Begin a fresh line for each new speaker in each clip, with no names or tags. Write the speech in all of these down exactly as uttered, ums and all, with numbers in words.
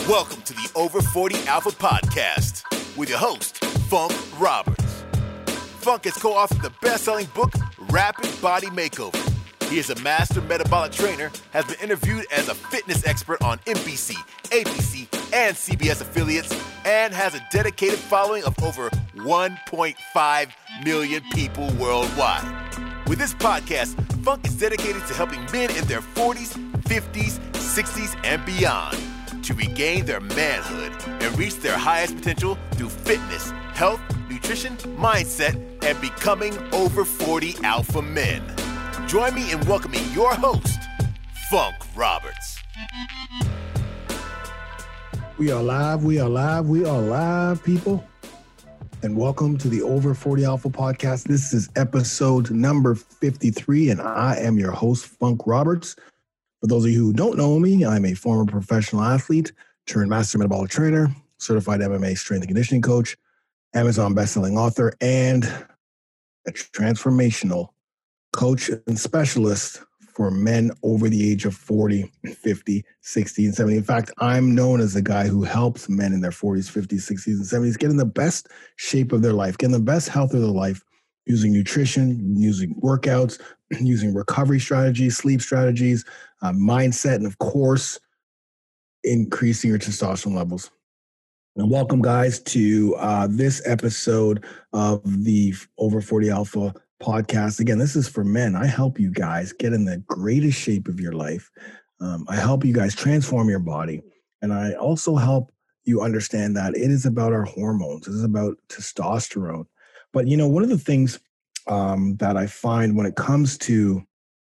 Welcome to the Over forty Alpha Podcast with your host, Funk Roberts. Funk has co-authored the best-selling book, Rapid Body Makeover. He is a master metabolic trainer, has been interviewed as a fitness expert on N B C, A B C, and C B S affiliates, and has a dedicated following of over one point five million people worldwide. With this podcast, Funk is dedicated to helping men in their forties, fifties, sixties, and beyond to regain their manhood and reach their highest potential through fitness, health, nutrition, mindset, and becoming over forty alpha men. Join me in welcoming your host, Funk Roberts.
We are live, we are live, we are live, people. And welcome to the Over forty Alpha Podcast. This is episode number fifty-three, and I am your host, Funk Roberts. For those of you who don't know me, I'm a former professional athlete, turned master metabolic trainer, certified M M A strength and conditioning coach, Amazon bestselling author, and a transformational coach and specialist for men over the age of forty, fifty, sixty, and seventy. In fact, I'm known as the guy who helps men in their forties, fifties, sixties, and seventies get in the best shape of their life, get in the best health of their life using nutrition, using workouts, using recovery strategies, sleep strategies, uh, mindset, and of course, increasing your testosterone levels. And welcome, guys, to uh, this episode of the Over forty Alpha podcast. Again, this is for men. I help you guys get in the greatest shape of your life. Um, I help you guys transform your body. And I also help you understand that it is about our hormones. It is about testosterone. But, you know, one of the things um, that I find when it comes to,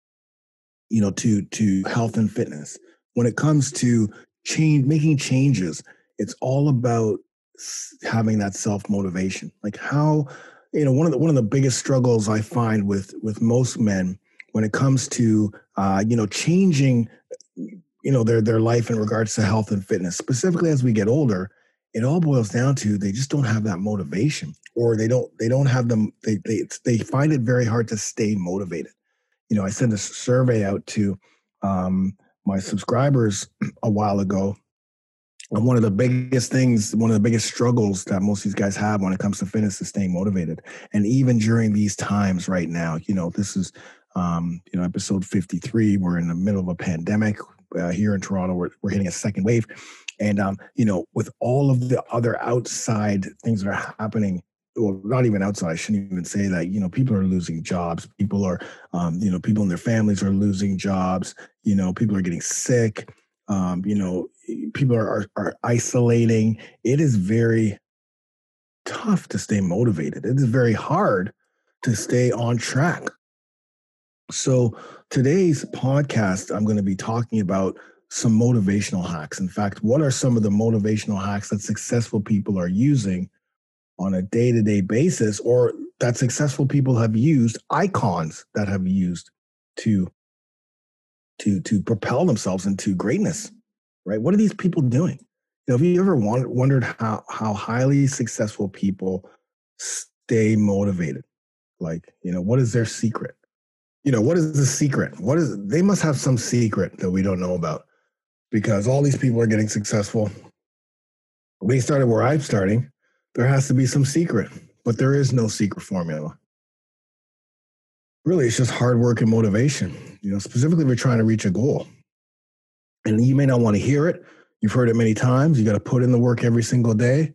you know, to, to health and fitness, when it comes to change, making changes, it's all about having that self-motivation. Like how, you know, one of the, one of the biggest struggles I find with, with most men when it comes to, uh, you know, changing, you know, their, their life in regards to health and fitness, specifically as we get older, it all boils down to they just don't have that motivation, or they don't, they don't have them. They, they, they find it very hard to stay motivated. You know, I sent a survey out to um, my subscribers a while ago. And one of the biggest things, one of the biggest struggles that most of these guys have when it comes to fitness is staying motivated. And even during these times right now, you know, this is, um, you know, episode fifty-three. We're in the middle of a pandemic uh, here in Toronto. We're, we're hitting a second wave. And, um, you know, with all of the other outside things that are happening, well, not even outside, I shouldn't even say that, you know, people are losing jobs. People are, um, you know, people and their families are losing jobs. You know, people are getting sick. Um, you know, people are, are, are isolating. It is very tough to stay motivated. It is very hard to stay on track. So today's podcast, I'm going to be talking about some motivational hacks. In fact, what are some of the motivational hacks that successful people are using on a day-to-day basis, or that successful people have used, icons that have used to to to propel themselves into greatness, right? What are these people doing? You know, have you ever wondered how how highly successful people stay motivated? Like, you know, what is their secret? You know, what is the secret? What is, they must have some secret that we don't know about, because all these people are getting successful. They started where I'm starting. There has to be some secret, but there is no secret formula. Really, it's just hard work and motivation, you know, specifically if you're trying to reach a goal. And you may not want to hear it. You've heard it many times. You got to put in the work every single day.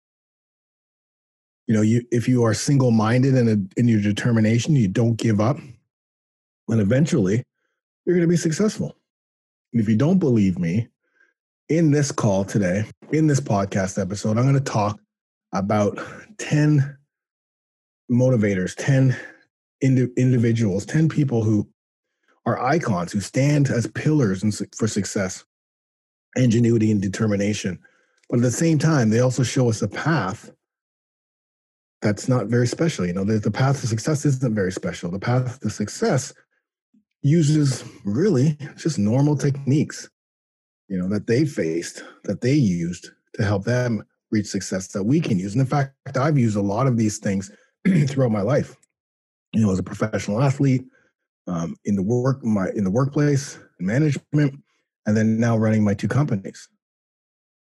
You know, you if you are single-minded in, a, in your determination, you don't give up, and eventually you're going to be successful. And if you don't believe me, in this call today, in this podcast episode, I'm going to talk about ten motivators, ten indi- individuals, ten people who are icons, who stand as pillars in, for success, ingenuity, and determination. But at the same time, they also show us a path that's not very special. You know, the, the path to success isn't very special. The path to success uses really just normal techniques, you know, that they faced, that they used to help them reach success that we can use. And in fact, I've used a lot of these things throughout my life. You know, as a professional athlete, um, in the work, my in the workplace, in management, and then now running my two companies.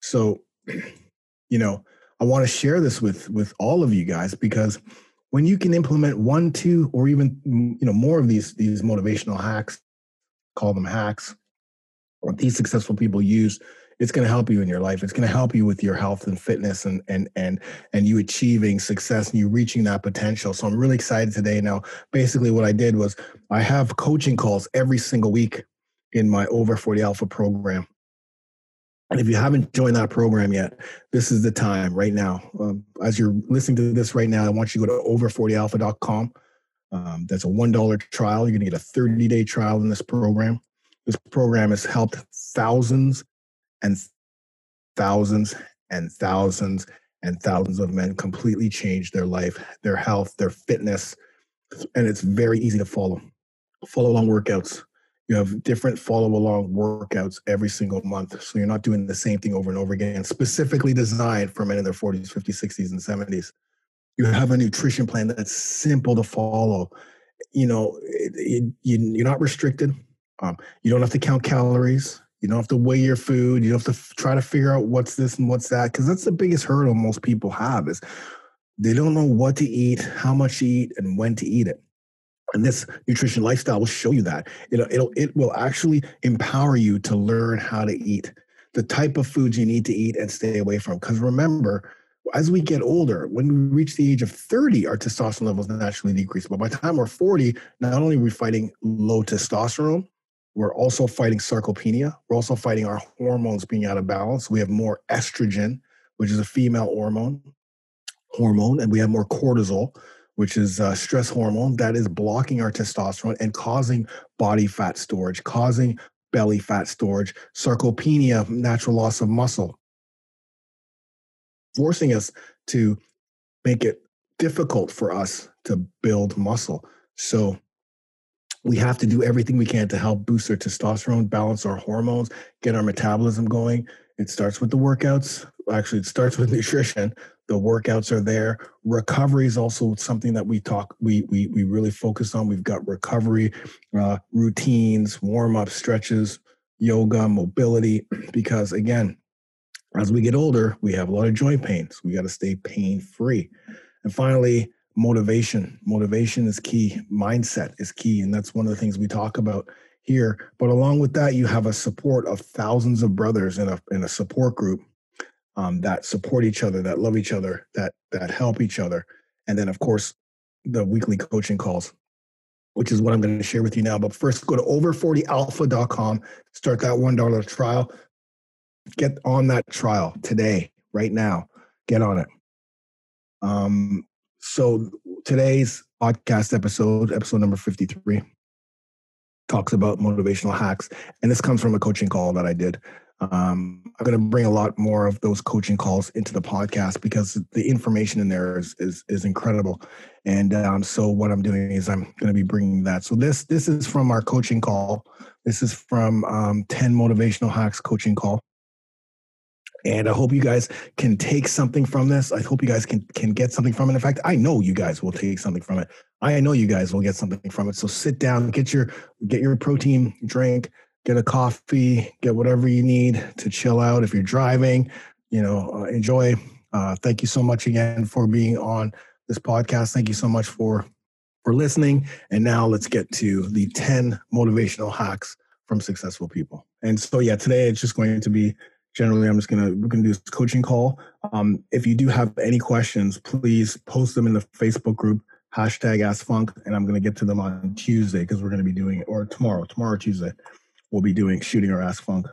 So, you know, I want to share this with, with all of you guys, because when you can implement one, two, or even, you know, more of these, these motivational hacks, call them hacks, or these successful people use, it's going to help you in your life. It's going to help you with your health and fitness and, and, and, and you achieving success and you reaching that potential. So I'm really excited today. Now, basically what I did was I have coaching calls every single week in my Over forty Alpha program. And if you haven't joined that program yet, this is the time right now. Um, as you're listening to this right now, I want you to go to over forty alpha dot com. Um, that's a one dollar trial. You're going to get a thirty-day trial in this program. This program has helped thousands and thousands and thousands and thousands of men completely change their life, their health, their fitness, and it's very easy to follow. Follow along workouts. You have different follow-along workouts every single month. So you're not doing the same thing over and over again, specifically designed for men in their forties, fifties, sixties, and seventies. You have a nutrition plan that's simple to follow. You know, it, it, you, you're not restricted. Um, you don't have to count calories. You don't have to weigh your food. You don't have to f- try to figure out what's this and what's that, because that's the biggest hurdle most people have is they don't know what to eat, how much to eat, and when to eat it. And this nutrition lifestyle will show you that. It'll, it'll, it will actually empower you to learn how to eat, the type of foods you need to eat and stay away from. Because remember, as we get older, when we reach the age of thirty, our testosterone levels naturally decrease. But by the time we're forty, not only are we fighting low testosterone, we're also fighting sarcopenia. We're also fighting our hormones being out of balance. We have more estrogen, which is a female hormone, hormone, and we have more cortisol, which is a stress hormone that is blocking our testosterone and causing body fat storage, causing belly fat storage, sarcopenia, natural loss of muscle, forcing us to make it difficult for us to build muscle. So we have to do everything we can to help boost our testosterone, balance our hormones, get our metabolism going. It starts with the workouts. Actually, it starts with nutrition. The workouts are there. Recovery is also something that we talk, we we we really focus on. We've got recovery uh, routines, warm-up stretches, yoga, mobility, because again, as we get older, we have a lot of joint pain. So we got to stay pain-free. And finally, motivation. Motivation is key. Mindset is key. And that's one of the things we talk about here. But along with that, you have a support of thousands of brothers in a in a support group um, that support each other, that love each other, that that help each other. And then, of course, the weekly coaching calls, which is what I'm going to share with you now. But first, go to over forty alpha dot com, start that one dollar trial. Get on that trial today, right now. Get on it. Um, so today's podcast episode, episode number fifty-three, talks about motivational hacks. And this comes from a coaching call that I did. Um, I'm going to bring a lot more of those coaching calls into the podcast because the information in there is is, is incredible. And um, so what I'm doing is I'm going to be bringing that. So this this is from our coaching call. This is from um, ten Motivational Hacks coaching call. And I hope you guys can take something from this. I hope you guys can, can get something from it. In fact, I know you guys will take something from it. I know you guys will get something from it. So sit down, get your get your protein drink, get a coffee, get whatever you need to chill out. If you're driving, you know, uh, enjoy. Uh, thank you so much again for being on this podcast. Thank you so much for, for listening. And now let's get to the ten motivational hacks from successful people. And so, yeah, today it's just going to be Generally, I'm just going to, we're going to do this coaching call. Um, if you do have any questions, please post them in the Facebook group, hashtag AskFunk, and I'm going to get to them on Tuesday because we're going to be doing it, or tomorrow, tomorrow, Tuesday, we'll be doing shooting our Ask Funk.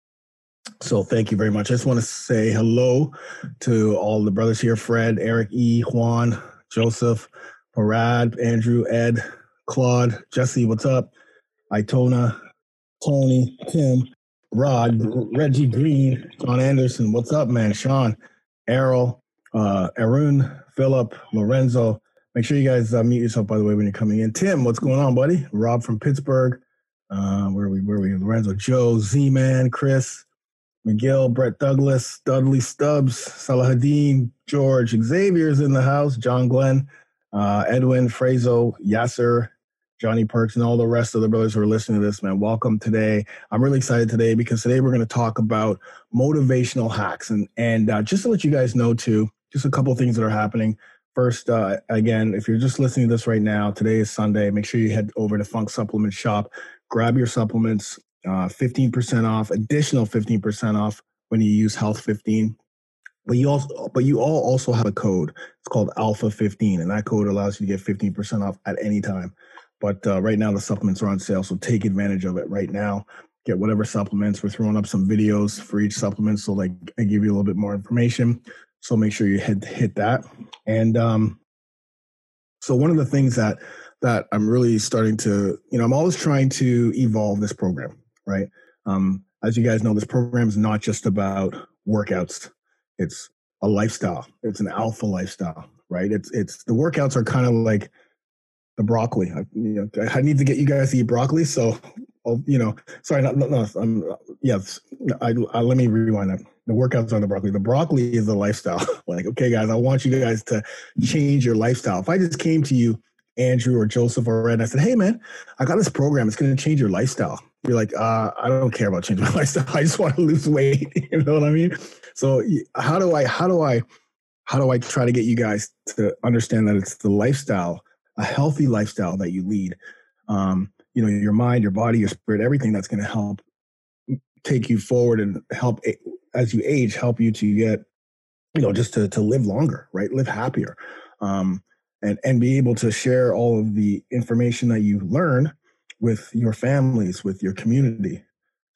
So thank you very much. I just want to say hello to all the brothers here, Fred, Eric E., Juan, Joseph, Parad, Andrew, Ed, Claude, Jesse, what's up? Itona, Tony, Tim, Rod, Reggie Green, John Anderson, what's up, man? Sean, Errol, uh, Arun, Philip, Lorenzo. Make sure you guys uh, mute yourself, by the way, when you're coming in. Tim, what's going on, buddy? Rob from Pittsburgh. Uh, where are we? Where are we? Lorenzo, Joe, Z-Man, Chris, McGill, Brett Douglas, Dudley Stubbs, Salahadeen, George, Xavier's in the house, John Glenn, uh, Edwin, Frazo, Yasser, Johnny Perks, and all the rest of the brothers who are listening to this, man, welcome today. I'm really excited today because today we're going to talk about motivational hacks. And, and uh, just to let you guys know, too, just a couple of things that are happening. First, uh, again, if you're just listening to this right now, today is Sunday. Make sure you head over to Funk Supplement Shop, grab your supplements, uh, fifteen percent off, additional fifteen percent off when you use Health fifteen. But you also, but you all also have a code. It's called Alpha fifteen, and that code allows you to get fifteen percent off at any time. But uh, right now the supplements are on sale, so take advantage of it right now. Get whatever supplements. We're throwing up some videos for each supplement, so like I give you a little bit more information. So make sure you hit hit that. And um, so one of the things that that I'm really starting to, you know, I'm always trying to evolve this program, right? Um, as you guys know, this program is not just about workouts. It's a lifestyle. It's an alpha lifestyle, right? It's it's the workouts are kind of like the broccoli. I, you know, I need to get you guys to eat broccoli. So, you know, sorry, not, no, no, um, yes. I, I, let me rewind that. The workouts are the broccoli. The broccoli is the lifestyle. Like, okay, guys, I want you guys to change your lifestyle. If I just came to you, Andrew or Joseph or Red, and I said, hey, man, I got this program. It's going to change your lifestyle. You're like, uh, I don't care about changing my lifestyle. I just want to lose weight. You know what I mean? So how do I, how do I, how do I try to get you guys to understand that it's the lifestyle, a healthy lifestyle that you lead? Um, you know, your mind, your body, your spirit, everything that's going to help take you forward and help as you age, help you to get, you know, just to, to live longer, right? Live happier. Um, and, and be able to share all of the information that you learn with your families, with your community.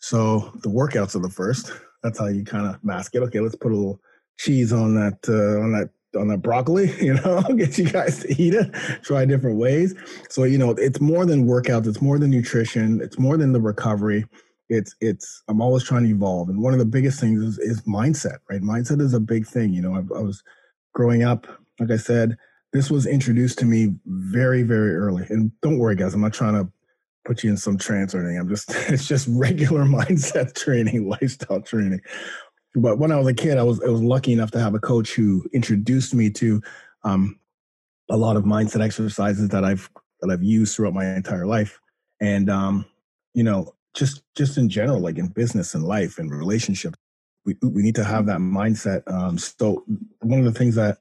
So the workouts are the first. That's how you kind of mask it. Okay, let's put a little cheese on that, uh, on that, on that broccoli, you know, get you guys to eat it, try different ways. So, you know, it's more than workouts. It's more than nutrition. It's more than the recovery. It's, it's, I'm always trying to evolve. And one of the biggest things is, is mindset, right? Mindset is a big thing. You know, I, I was growing up, like I said, this was introduced to me very, very early. And don't worry, guys, I'm not trying to put you in some trance or anything. I'm just, it's just regular mindset training, lifestyle training. But when I was a kid, I was, I was lucky enough to have a coach who introduced me to um, a lot of mindset exercises that I've, that I've used throughout my entire life. And, um, you know, just, just in general, like in business and life and relationships, we, we need to have that mindset. Um, so one of the things that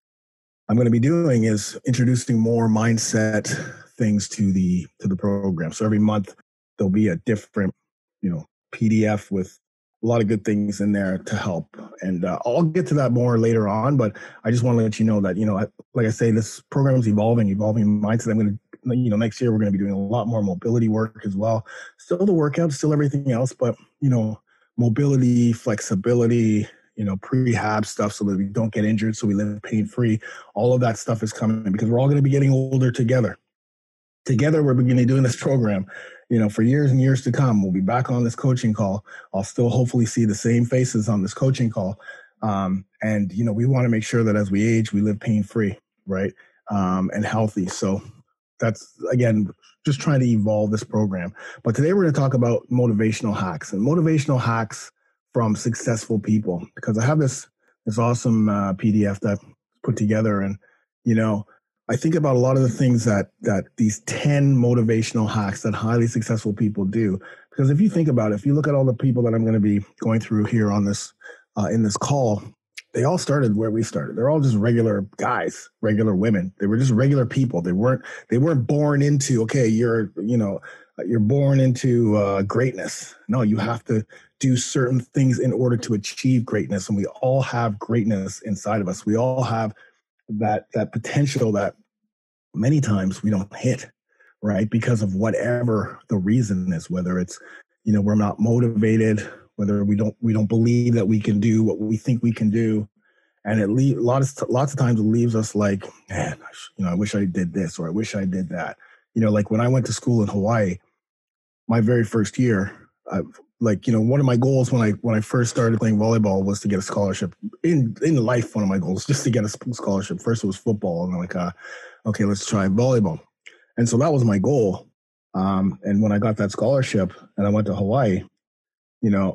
I'm going to be doing is introducing more mindset things to the to the program. So every month there'll be a different, you know, P D F with a lot of good things in there to help. And uh, I'll get to that more later on. But I just want to let you know that, you know, I, like I say, this program is evolving, evolving mindset. I'm going to, you know, next year we're going to be doing a lot more mobility work as well. Still the workouts, still everything else, but you know, mobility, flexibility, you know, prehab stuff so that we don't get injured, so we live pain-free. All of that stuff is coming because we're all going to be getting older together. Together, we're beginning doing this program, you know, for years and years to come. We'll be back on this coaching call. I'll still hopefully see the same faces on this coaching call. Um, and, you know, we want to make sure that as we age, we live pain-free, right, um, and healthy. So that's, again, just trying to evolve this program. But today we're going to talk about motivational hacks and motivational hacks from successful people, because I have this this awesome uh, P D F that put together, and you know, I think about a lot of the things that that these ten motivational hacks that highly successful people do. Because if you think about it, if you look at all the people that I'm going to be going through here on this uh, in this call, they all started where we started. They're all just regular guys, regular women. They were just regular people. They weren't they weren't born into, okay, you're you know you're born into uh, greatness. No, you have to do certain things in order to achieve greatness. And we all have greatness inside of us. We all have that, that potential that many times we don't hit, right? Because of whatever the reason is, whether it's, you know, we're not motivated, whether we don't, we don't believe that we can do what we think we can do. And it leaves a lot of, lots of times it leaves us like, man, you know, I wish I did this, or I wish I did that. You know, like when I went to school in Hawaii, my very first year, I, like, you know, one of my goals when I when I first started playing volleyball was to get a scholarship. In in life, one of my goals just to get a scholarship. First it was football, and I'm like, uh, okay, let's try volleyball. And so that was my goal. Um, and when I got that scholarship and I went to Hawaii, you know,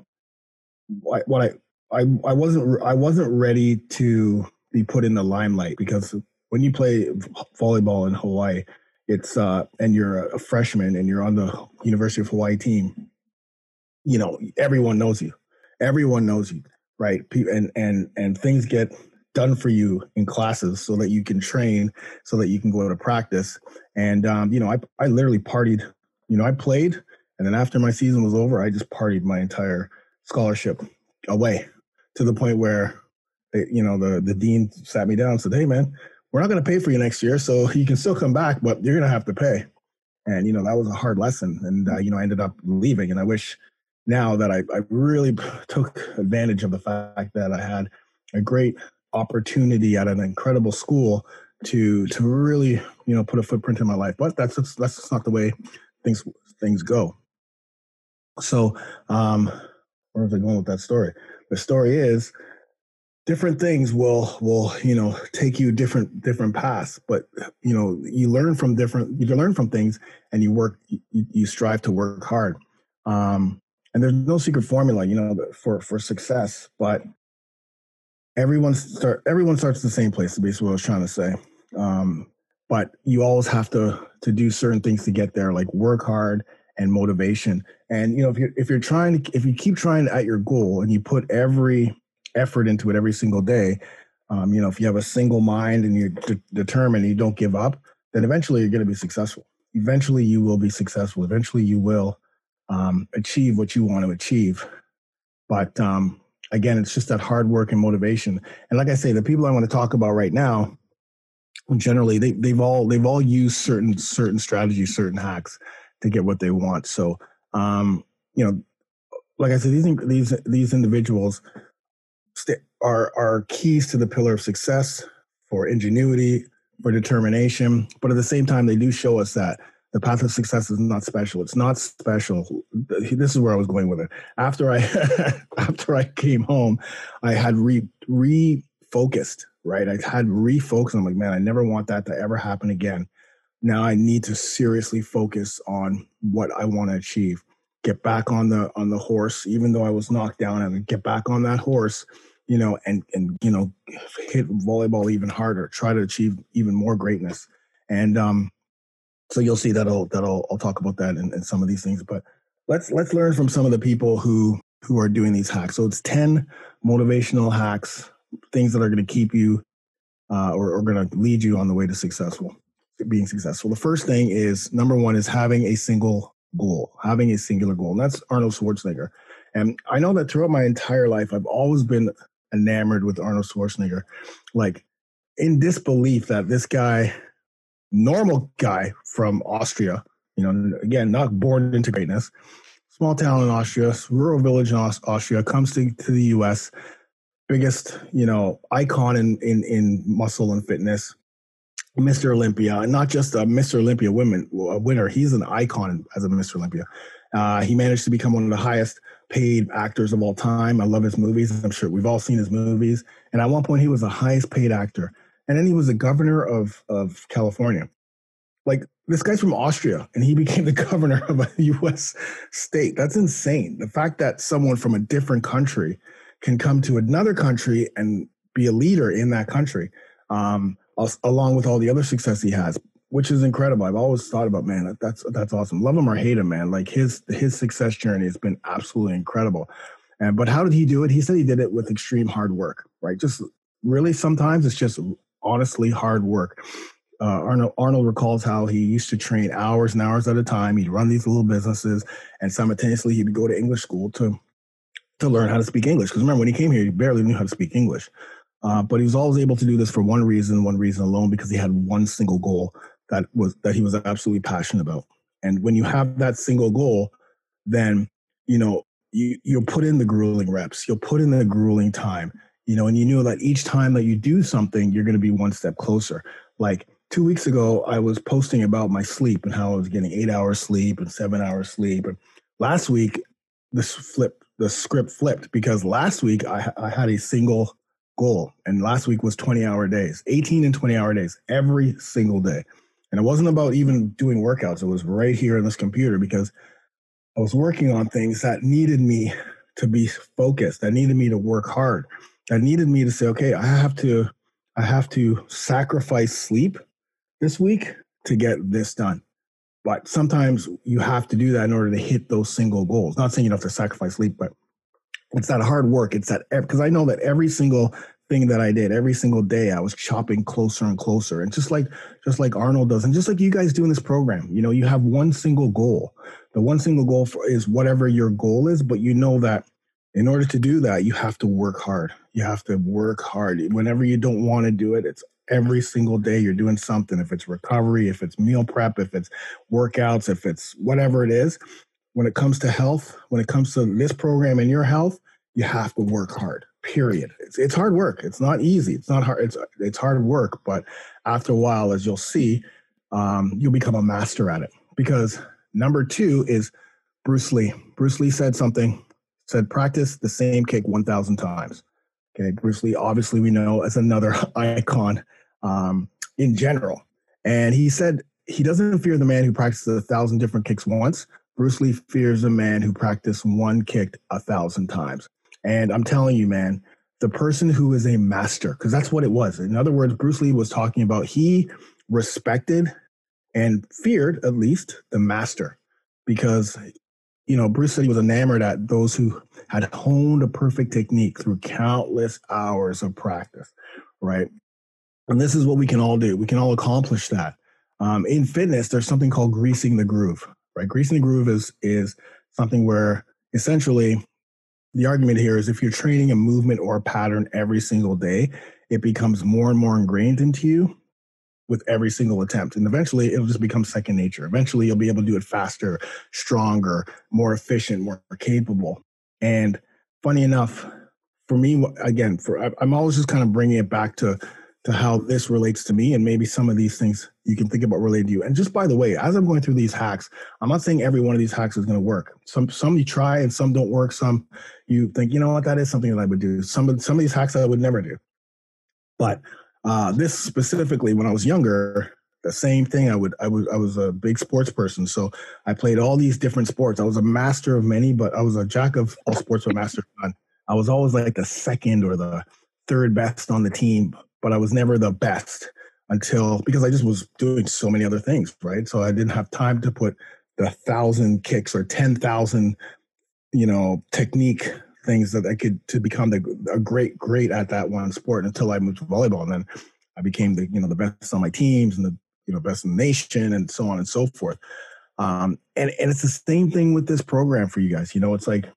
I, what I I I wasn't I wasn't ready to be put in the limelight, because when you play volleyball in Hawaii, it's uh, and you're a freshman and you're on the University of Hawaii team, you know, everyone knows you. Everyone knows you, right? And and and things get done for you in classes so that you can train, so that you can go to practice. And um, you know, I I literally partied. You know, I played, and then after my season was over, I just partied my entire scholarship away to the point where, you know, the the dean sat me down and said, "Hey, man, we're not going to pay for you next year, so you can still come back, but you're going to have to pay." And, you know, that was a hard lesson. And, uh, you know, I ended up leaving. And I wish now that I, I really took advantage of the fact that I had a great opportunity at an incredible school to to really, you know, put a footprint in my life. But that's just, that's just not the way things things go. So um, where was I going with that story? The story is, different things will will you know take you different different paths, but you know you learn from different you learn from things, and you work you, you strive to work hard. Um, and there's no secret formula, you know, for for success. But everyone start everyone starts in the same place. Is basically what I was trying to say. Um, but you always have to to do certain things to get there, like work hard and motivation. And you know if you're if you're trying to if you keep trying at your goal and you put every effort into it every single day, um, you know, if you have a single mind and you're de- determined and you don't give up, then eventually you're going to be successful. Eventually you will be successful. Eventually you will um, achieve what you want to achieve. But um, again, it's just that hard work and motivation. And like I say, the people I want to talk about right now, generally they, they've all they've all used certain certain strategies, certain hacks to get what they want. So um, you know, like I said, these these these individuals are are keys to the pillar of success, for ingenuity, for determination. But at the same time, they do show us that the path of success is not special. It's not special. This is where I was going with it. After I after I came home, I had re refocused, right? I had refocused. I'm like, man, I never want that to ever happen again. Now I need to seriously focus on what I want to achieve. Get back on the on the horse, even though I was knocked down, and get back on that horse, you know, and and you know, hit volleyball even harder. Try to achieve even more greatness. And um, so you'll see that I'll that I'll, I'll talk about that in, in some of these things. But let's let's learn from some of the people who who are doing these hacks. So it's ten motivational hacks, things that are going to keep you uh, or, or going to lead you on the way to successful, being successful. The first thing is, number one, is having a single goal, having a singular goal. And that's Arnold Schwarzenegger. And I know that throughout my entire life, I've always been enamored with Arnold Schwarzenegger, like in disbelief that this guy, normal guy from Austria, you know, again, not born into greatness, small town in Austria, rural village in Austria, comes to, to the U S, biggest, you know, icon in, in, in muscle and fitness, Mister Olympia, and not just a Mister Olympia women, a winner. He's an icon as a Mister Olympia. Uh, he managed to become one of the highest paid actors of all time. I love his movies. I'm sure we've all seen his movies. And at one point, he was the highest paid actor. And then he was the governor of, of California. Like, this guy's from Austria, and he became the governor of a U S state. That's insane. The fact that someone from a different country can come to another country and be a leader in that country, um, along with all the other success he has, which is incredible. I've always thought about, man, that, that's that's awesome. Love him or hate him, man. Like his his success journey has been absolutely incredible. And but how did he do it? He said he did it with extreme hard work, right? Just really, sometimes it's just honestly hard work. Uh, Arnold, Arnold recalls how he used to train hours and hours at a time. He'd run these little businesses, and simultaneously he'd go to English school to to learn how to speak English. Because remember, when he came here, he barely knew how to speak English. Uh, but he was always able to do this for one reason, one reason alone, because he had one single goal that was that he was absolutely passionate about. And when you have that single goal, then, you know, you, you'll put in the grueling reps, you'll put in the grueling time, you know, and you know that each time that you do something, you're going to be one step closer. Like two weeks ago, I was posting about my sleep and how I was getting eight hours sleep and seven hours sleep. And last week, this flipped, the script flipped, because last week I, I had a single goal. And last week was twenty hour days, eighteen and twenty hour days, every single day. And it wasn't about even doing workouts. It was right here in this computer, because I was working on things that needed me to be focused, that needed me to work hard, that needed me to say, okay, I have to, I have to sacrifice sleep this week to get this done. But sometimes you have to do that in order to hit those single goals. Not saying you don't have to sacrifice sleep, but it's that hard work. It's that, because I know that every single thing that I did, every single day, I was chopping closer and closer. And just like, just like Arnold does, and just like you guys do in this program, you know, you have one single goal. The one single goal for, is whatever your goal is, but you know that in order to do that, you have to work hard. You have to work hard. Whenever you don't want to do it, it's every single day you're doing something. If it's recovery, if it's meal prep, if it's workouts, if it's whatever it is. When it comes to health, when it comes to this program and your health, you have to work hard, period. It's, it's hard work. It's not easy. It's not hard. It's, it's hard work. But after a while, as you'll see, um, you'll become a master at it. Because number two is Bruce Lee. Bruce Lee said something, said, practice the same kick one thousand times. Okay, Bruce Lee, obviously we know as another icon um, in general. And he said he doesn't fear the man who practices a thousand different kicks once. Bruce Lee fears a man who practiced one kick a thousand times. And I'm telling you, man, the person who is a master, because that's what it was. In other words, Bruce Lee was talking about he respected and feared, at least, the master. Because, you know, Bruce said he was enamored at those who had honed a perfect technique through countless hours of practice, right? And this is what we can all do. We can all accomplish that. Um, in fitness, there's something called greasing the groove. Right, greasing the groove is is something where essentially the argument here is if you're training a movement or a pattern every single day, it becomes more and more ingrained into you with every single attempt. And eventually it'll just become second nature. Eventually you'll be able to do it faster, stronger, more efficient, more capable. And funny enough, for me, again, for I'm always just kind of bringing it back to to how this relates to me, and maybe some of these things you can think about related to you. And just by the way, as I'm going through these hacks, I'm not saying every one of these hacks is going to work. Some some you try and some don't work. Some you think, you know what, that is something that I would do. Some of some of these hacks I would never do. But uh, this specifically, when I was younger, the same thing. I would I was I was a big sports person, so I played all these different sports. I was a master of many, but I was a jack of all sports, but master of none. I was always like the second or the third best on the team, but I was never the best until, because I just was doing so many other things, right? So I didn't have time to put the thousand kicks or ten thousand, you know, technique things that I could to become the, a great, great at that one sport until I moved to volleyball. And then I became the, you know, the best on my teams and the, you know, best in the nation and so on and so forth. Um, and, and it's the same thing with this program for you guys. You know, it's like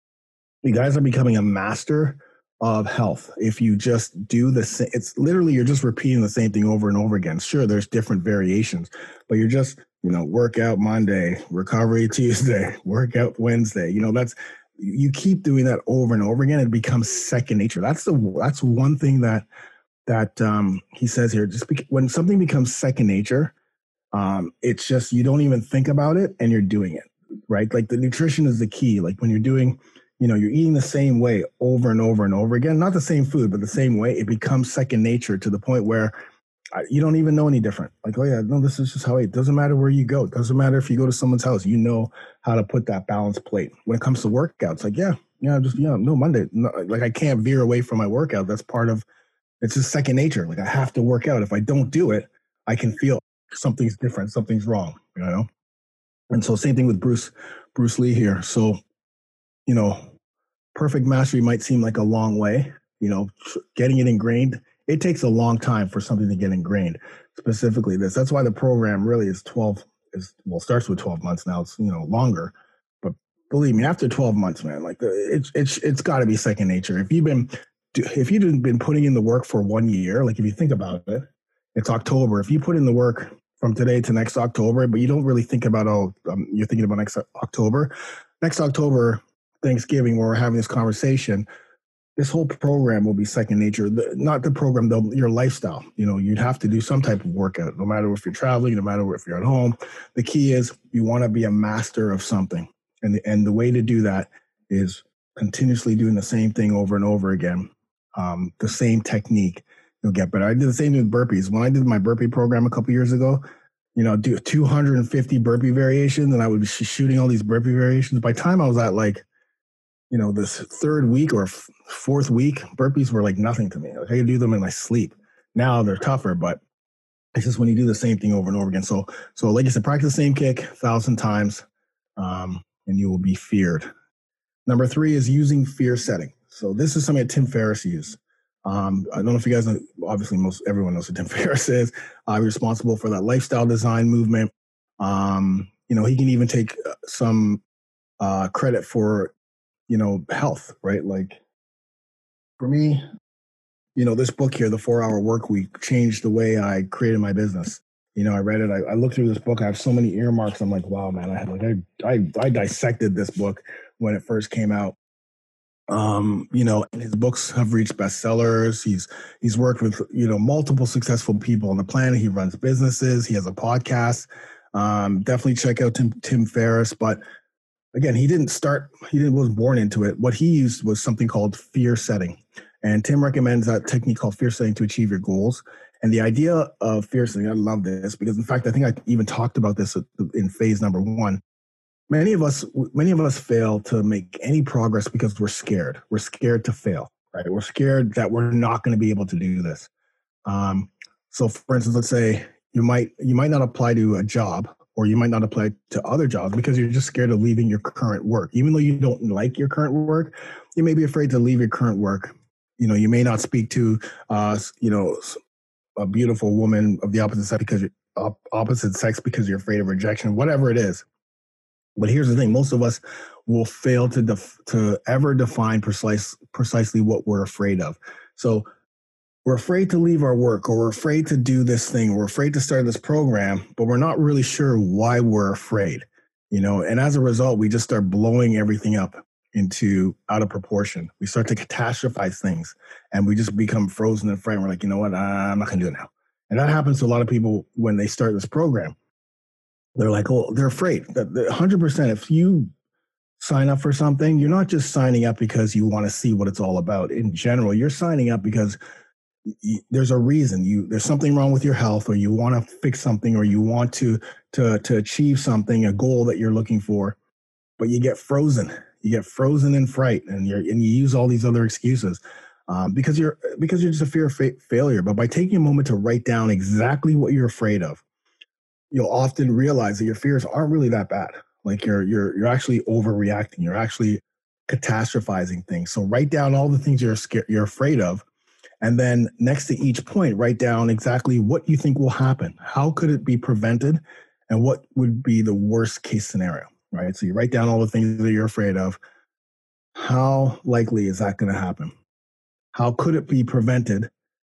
you guys are becoming a master of health. If you just do the same, it's literally, you're just repeating the same thing over and over again. Sure, there's different variations, but you're just, you know, workout Monday, recovery Tuesday, workout Wednesday. You know, that's, you keep doing that over and over again. It becomes second nature. That's the, that's one thing that, that um, he says here, just be, when something becomes second nature, um, it's just, you don't even think about it and you're doing it, right? Like the nutrition is the key. Like when you're doing, you know, you're eating the same way over and over and over again, not the same food, but the same way, it becomes second nature to the point where you don't even know any different. Like, oh yeah, no, this is just how I eat. It doesn't matter where you go. It doesn't matter if you go to someone's house, you know how to put that balanced plate. When it comes to workouts, like, yeah, yeah, just, yeah, no, Monday, no, like I can't veer away from my workout. That's part of, it's just second nature. Like I have to work out. If I don't do it, I can feel something's different, something's wrong, you know? And so same thing with Bruce, Bruce Lee here. So, you know, perfect mastery might seem like a long way, you know, getting it ingrained. It takes a long time for something to get ingrained, specifically this. That's why the program really is twelve, is well, starts with twelve months now. It's, you know, longer. But believe me, after twelve months, man, like it's, it's, it's got to be second nature. If you've been, if you've been putting in the work for one year, like if you think about it, it's October. If you put in the work from today to next October, but you don't really think about, oh, um, you're thinking about next October, next October, Thanksgiving, where we're having this conversation, this whole program will be second nature. The, not the program, though, your lifestyle. You know, you'd have to do some type of workout, no matter if you're traveling, no matter if you're at home. The key is you want to be a master of something. And the, and the way to do that is continuously doing the same thing over and over again, um, the same technique. You'll get better. I did the same thing with burpees. When I did my burpee program a couple years ago, you know, do two hundred fifty burpee variations, and I would be shooting all these burpee variations. By the time I was at like, you know, this third week or f- fourth week, burpees were like nothing to me. Like I could do them in my sleep. Now they're tougher, but It's just when you do the same thing over and over again. So, so like I said, practice the same kick a thousand times, um, and you will be feared. Number three is using fear setting. So this is something that Tim Ferriss used. Um, I don't know if you guys know, obviously most everyone knows who Tim Ferriss is. Uh, responsible for that lifestyle design movement. Um, you know, he can even take some uh, credit for, you know, health, right? Like for me, you know, this book here, The four hour Work Week, changed the way I created my business. You know, I read it. I, I looked through this book. I have so many earmarks. I'm like, wow, man, I had like, I, I, I dissected this book when it first came out. Um, you know, and his books have reached bestsellers. He's, he's worked with, you know, multiple successful people on the planet. He runs businesses. He has a podcast. Um, definitely check out Tim, Tim Ferriss. But again, he didn't start, he didn't, was born into it. What he used was something called fear setting. And Tim recommends that technique called fear setting to achieve your goals. And the idea of fear setting, I love this because, in fact, I think I even talked about this in phase number one. Many of us, many of us fail to make any progress because we're scared. We're scared to fail, right? We're scared that we're not going to be able to do this. Um, so, for instance, let's say you might you might not apply to a job, or you might not apply to other jobs because you're just scared of leaving your current work. Even though you don't like your current work, you may be afraid to leave your current work. You know, you may not speak to, uh, you know, a beautiful woman of the opposite sex because you're opposite sex because you're afraid of rejection, whatever it is. But here's the thing: most of us will fail to def- to ever define precise precisely what we're afraid of. So we're afraid to leave our work, or we're afraid to do this thing, or we're afraid to start this program, but we're not really sure why we're afraid. You know, and as a result, we just start blowing everything up into out of proportion. We start to catastrophize things, and we just become frozen in frame. We're like, you know what, I'm not going to do it now. And that happens to a lot of people when they start this program. They're like, oh, they're afraid that one hundred percent. If you sign up for something, you're not just signing up because you want to see what it's all about. In general, you're signing up because you, there's a reason. You there's something wrong with your health, or you want to fix something, or you want to to to achieve something, a goal that you're looking for, but you get frozen. You get frozen in fright, and you and you use all these other excuses um, because you're because you're just a fear of fa- failure. But by taking a moment to write down exactly what you're afraid of, you'll often realize that your fears aren't really that bad. Like you're you're you're actually overreacting. You're actually catastrophizing things. So write down all the things you're scared, you're afraid of, and then next to each point, write down exactly what you think will happen. How could it be prevented, and what would be the worst case scenario? Right. So you write down all the things that you're afraid of. How likely is that going to happen? How could it be prevented?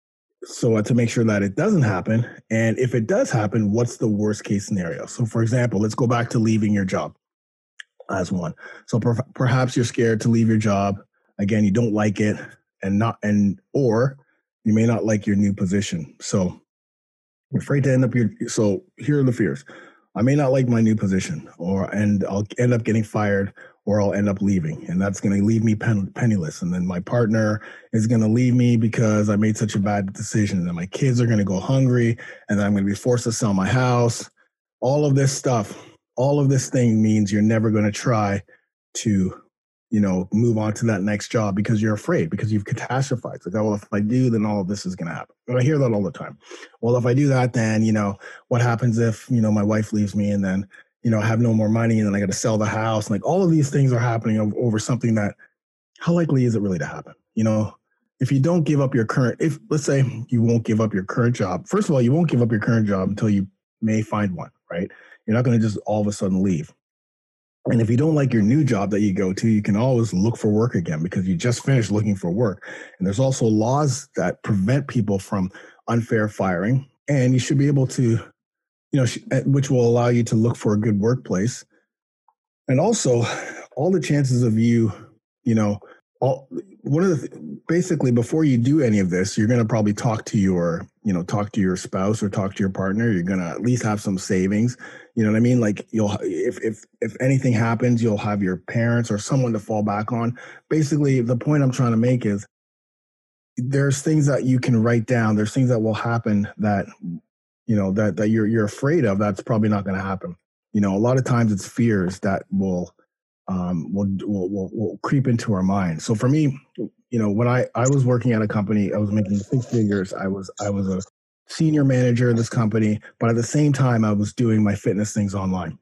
So uh, to make sure that it doesn't happen. And if it does happen, what's the worst case scenario? So for example, let's go back to leaving your job as one. So per- perhaps you're scared to leave your job. Again, you don't like it and not, and, or you may not like your new position. So you're afraid to end up your, so here are the fears. I may not like my new position, or and I'll end up getting fired, or I'll end up leaving, and that's going to leave me pen, penniless. And then my partner is going to leave me because I made such a bad decision. And then my kids are going to go hungry, and then I'm going to be forced to sell my house. All of this stuff, all of this thing means you're never going to try to, you know, move on to that next job because you're afraid, because you've catastrophized. Like, oh, well, if I do, then all of this is going to happen. And I hear that all the time. Well, if I do that, then, you know, what happens if, you know, my wife leaves me, and then, you know, I have no more money, and then I got to sell the house. And like all of these things are happening over, over something that, how likely is it really to happen? You know, if you don't give up your current, if let's say you won't give up your current job, first of all, you won't give up your current job until you may find one, right? You're not going to just all of a sudden leave. And if you don't like your new job that you go to, you can always look for work again because you just finished looking for work. And there's also laws that prevent people from unfair firing. And you should be able to, you know, which will allow you to look for a good workplace. And also all the chances of you, you know, all, one of the, basically before you do any of this, you're going to probably talk to your, you know, talk to your spouse or talk to your partner. You're going to at least have some savings. You know what I mean? Like you'll, if, if, if anything happens, you'll have your parents or someone to fall back on. Basically, the point I'm trying to make is there's things that you can write down. There's things that will happen that, you know, that, that you're, you're afraid of. That's probably not going to happen. You know, a lot of times it's fears that will, um, will, will, will, will creep into our mind. So for me, you know, when I, I was working at a company, I was making six figures. I was, I was a senior manager of this company, but at the same time, I was doing my fitness things online.